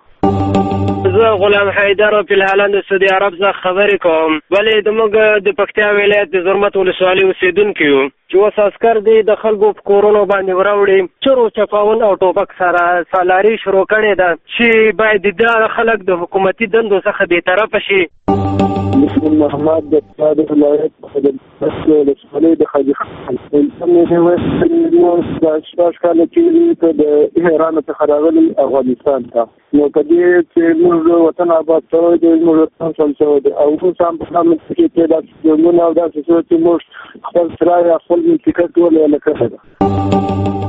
Speaker 16: زه غلام حیدر په الهلند سعودي عرب څخه خبرې کوم. ولې زموږ د پکتیا ولایت د زرمت ولسوالۍ اوسېدونکي یو چې اوس عسکر دي د خلکو په کورونو باندې وراوړي چورو چپاون او ټوپک سره سالاري شروع کړې ده چې باید د خلک د حکومتي دندو څخه بېطرفه شي.
Speaker 2: مسلم محمد د صادق ولایت د ولسوالۍ د خاجي خان د شپږ کاله کې د ایران څخه راغلي افغانستان ته. نو په دې چې موږ وطن آباد شوی دی موږ وطن شم شوی دی او اوس هم په نامه کې چې داسې ژوندونه او داسې څه چې موږ خپل سرای خپل منطقه ټول له کړه ده.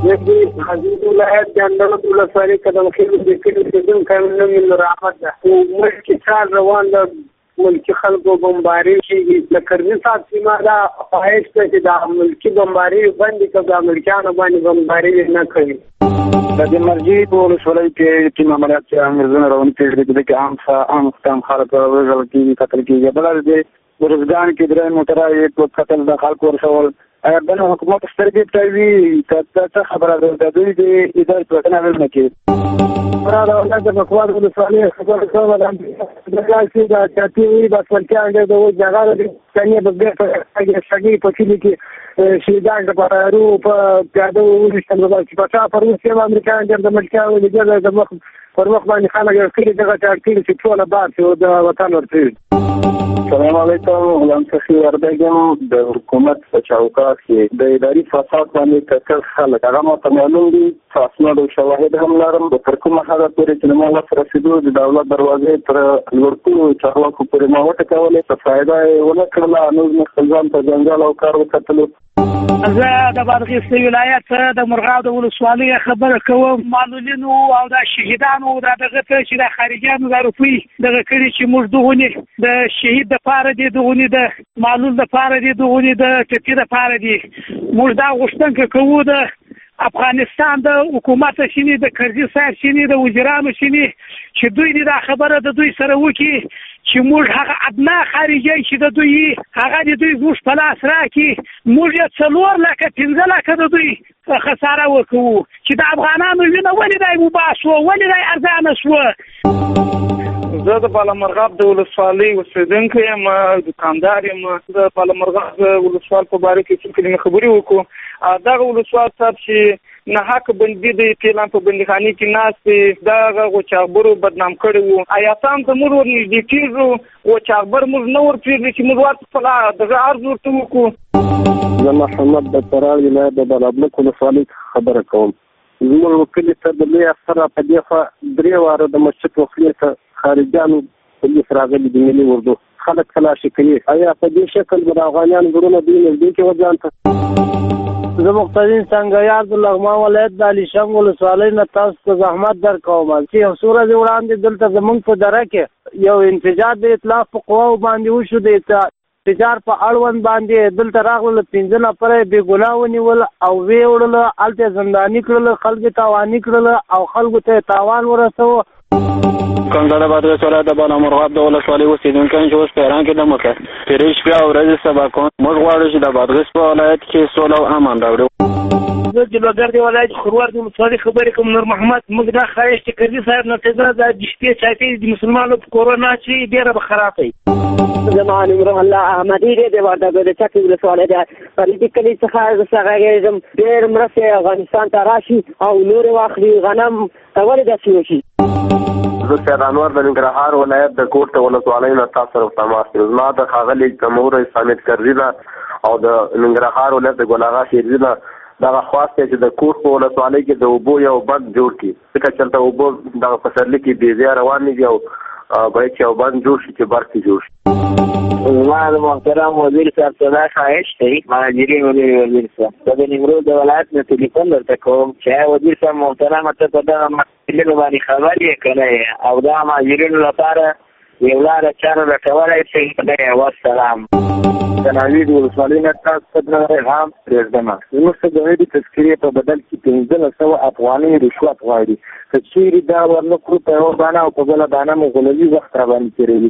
Speaker 23: د غزني ولایت د اندړ ولسوالۍ قدم خیل د کلي اوسېدونکی نوم یې نور احمد ده. ملکي کال روان ده، ملکي خلکو بمباري کېږي. د کرزي صاحب سیمه دا خواهش ده چې دا ملکي بمباري بندې کړي، د امریکایانو باندې بمباري نه کوي.
Speaker 26: د مرجي په ولسوالۍ کې کوم عملیات چې انګریزانو روان کړي دي کې عام خلک وژل کېږي، قتل کېږي. بل د ورزګان کې درې موټرای په قتل د خلکو ورسول. ایا د حکومت سترګې پټوي څه خبره ده؟ د دوی د ادارې پرېکړه نه کوي.
Speaker 2: را د مکواد ولسوالۍ خبره کومه ده چې دا چاپی بس ولکان د جګړه د ثانیه بګه شګي په کلی کې شهیدان د پرارو په پیاده ورشتل چې په تا پر اوسه امریکایان د ملکانو د مخ پر مخ باندې خلک کړي دغه چارټي چې ټول بار چې د وطن ورته.
Speaker 26: السلام علیکم، غلام سخی وردګم. د حکومت په چوکاټ کې د اداري فساد باندې ککړ خلک هغه ماته معلوم دي. اسناد او شواهد هم لرم. د کومه حالت پورې چې ما لاس رسیدو د دولت دروازې تر لوړتو چارواکو پورې ما وټکولې، څه فایده یې ونه کړله. نور مې خپل ځان ته جنجال او کار وکتلو.
Speaker 1: زه د بادغیس ولایت د مرغاب د ولسوالۍ خبره کوم. معلولینو او د شهیدانو دغه ته چې د خارجيانو د روپی دغه کړي چې موږ دغونی د شهید د پاره دي، دغونی د معلول د پاره دي، دغونی د ټپي د پاره دي. موږ دا غوښتنه کوو د افغانستان د حکومت شینی، د کرزي صاحب شینی، د وزیرانو شینی چې دوی دا خبره د دوی سره وکړي چې موږ هغه ادنا خارجي چې د دوی هغه د دوی زوش په لاس راکړي. موږ یې 4 لکه 15 لکه د دوی خساره وکړو چې د افغانانو وینه ولې دای مباح شو، ولې دای ارزانه شو.
Speaker 11: زه د بالامرغاب د ولسوالۍ اوسېدونکی یم، دکاندار یم. د بالامرغاب ولسوال په باره کې څو کلمې خبرې وکړو. دغه ولسوال صاحب چې نه حق بندي د پیلان په بندیخانه کې ناست دغه غوچاغبرو بدنام کړي وو. آیا تاسو ته موږ ورنږدې کېږو غوچاغبر موږ نه ورپرېږدي چې موږ ورته دغه عرض ورته وکړو؟
Speaker 26: زه محمد د فراه ولایت د بالابلک ولسوالۍ خبره کوم. زموږ وکیل ته د لوی افسر په دې خوا 3 واره د مسجد وخلې ته خارجانو پولیس راغلي د ملي اردو خلک تلاشي کوي. آیا په دې شکل د افغانانو ورونه دوی نږدې کې وځانته؟
Speaker 2: زه مقتدین څنګه د لغمان ولایت د علي شم ولسوالۍ نه تاسو ته زحمت درکوم چې یو څو ورځې وړاندې دلته زموږ په دره کې یو انفجار د اطلاف په قواو باندې وشو. د انفجار په اړوند باندې دلته راغلل 15 نفر بې ګناه ونیول او ویې وړل، هلته زنداني کړل، خلکو تاواني کړل او خلکو ته تاوان ورسوه.
Speaker 3: کنګل بادغیس ولایت د بالامرغاب د ولسوالۍ اوسېدونکی چې اوس په ایران کې د مکه تېرې شپې او ورځې سبا کوم. موږ غواړو چې د بادغیس په ولایت کې سوله او امن راوړو.
Speaker 1: زه د لوګر د ولایت خروار د ولسوالۍ خبرې کوم. نور محمد. موږ دا خواهش چې کرزي صاحب نتیجه د شپې چاپی د مسلمانانو په کورونا چې ډېره به خراب وي.
Speaker 15: زمان عمر الله احمدي د وردګو د چکې ولسوالۍ د فريدي کلي څخه څنګه ډېر مرسته افغانستان ته راشي او نور واخلي غنم ولې داسې وشي.
Speaker 17: زه سید انور د ننګرهار ولایت د کوټ ولسوالۍ نه تاسو سره تماس کوم. زما د ښاغلي جمهور رئیس حامد کرزي او د ننګرهار ولایت د ګل اغا شیرزي دغه خواست چې د کوټ په ولسوالۍ کې د اوبو یو بند جوړ کړي، ځکه چې هلته اوبو دغه پسرلي کې بې ځایه روان دي او باید چې یو بند جوړ شي چې برق جوړ شي.
Speaker 23: زما د محترم وزیر صاحب ته خواهش دی، مهاجرین وزیر صاحب ته د نیمروز د ولایت نه ټلیفون درته کوم چې وزیر صاحب محترم ته په دغه مسایلو باندې خبر یې کړی او دا مهاجرینو لپاره یو لاره چاره لټولی شي. والسلام.
Speaker 26: د ناوید ولسوالۍ نه تاسو ته درنه هم پرېږدم. زموږ څخه د غیري تذکرې په بدل کې 1500 افغانۍ رشوت غواړي. که چیرې دا ورنه کړو په یوه دانه او په بله دانه مو غولوي وخت راباندې تېروي.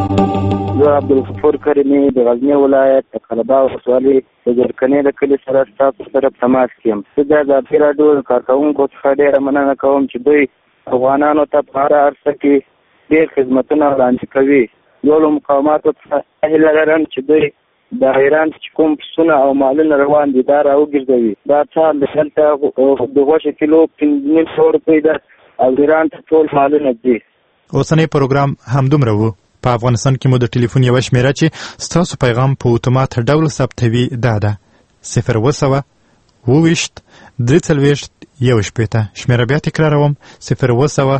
Speaker 26: زه عبدالغفور کریمي د غزني ولایت د قلبا ولسوالۍ د جرکنۍ د کلي سره ستاسو سره تماس کې یم. زه د ازادي راډیو د کارکوونکو څخه ډېره مننه کوم چې دوی افغانانو ته په هره عرصه کې ډېر خدمتونه وړاندې کوي. ټولو مقاماتو څخه هیله لرم چې دوی د ایران چې کوم پسونه او مالونه روان دي دا راوګرځوي. دا څه دلته د غوښې کیلو 500 روپۍ ده او ایران ته ټول مالونه دي.
Speaker 20: اوسنی پروګرام همدومره و. په افغانستان کې مو د ټلیفون یوه شمیره چې ستاسو پیغام په اتومات ډول ثبتوي دا ده 020 28 43 11. شمیره بیا تکراروم 020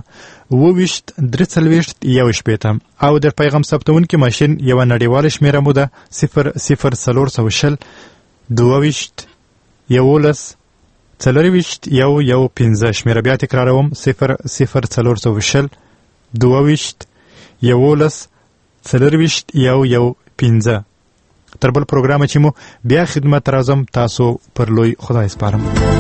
Speaker 20: 28 43 11 او د پیغام ثبتونکي ماشین یوه نړیواله شمیره مو ده 00420 22 11 څلورویشت یو 15 شمیره بیا تکراروم 00420 22 11 څلورویشت یو 15. تر بل پروګرام چې مو بیا خدمت راځم تاسو پر لوی خدای سپارم.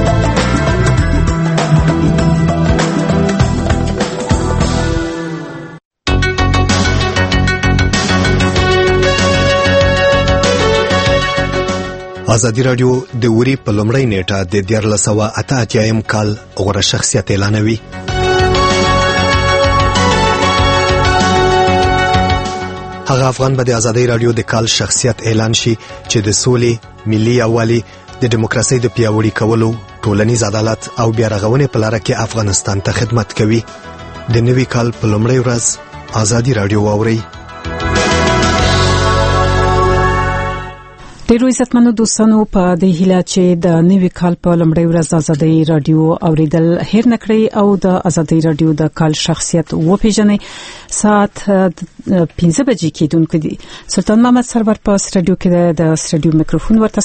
Speaker 5: ازادي رادیو د وری په لومړی نیټه د 1488 کال غوړه شخصیت اعلانوي. هغه افغان به د ازادي رادیو د کال شخصیت اعلان شي چې د سولې، ملي یووالي، د دیموکراسي د پیاوړي کولو، ټولنیز عدالت او بیا رغونې په لار کې افغانستان ته خدمت کوي. د نوي کال په لومړی ورځ ازادي رادیو واوري.
Speaker 7: ډیرو عزتمنو دوستانو په دې هیله چې د نوي کال په لومړۍ ورځ ازادي رادیو اوریدل هیر نکړي او د ازادي رادیو د کال شخصیت وپیژنئ. ساعت 15 بجې کېدونکو دي. سلطان محمد سرور په سټډیو کې د سټډیو میکروفون ورته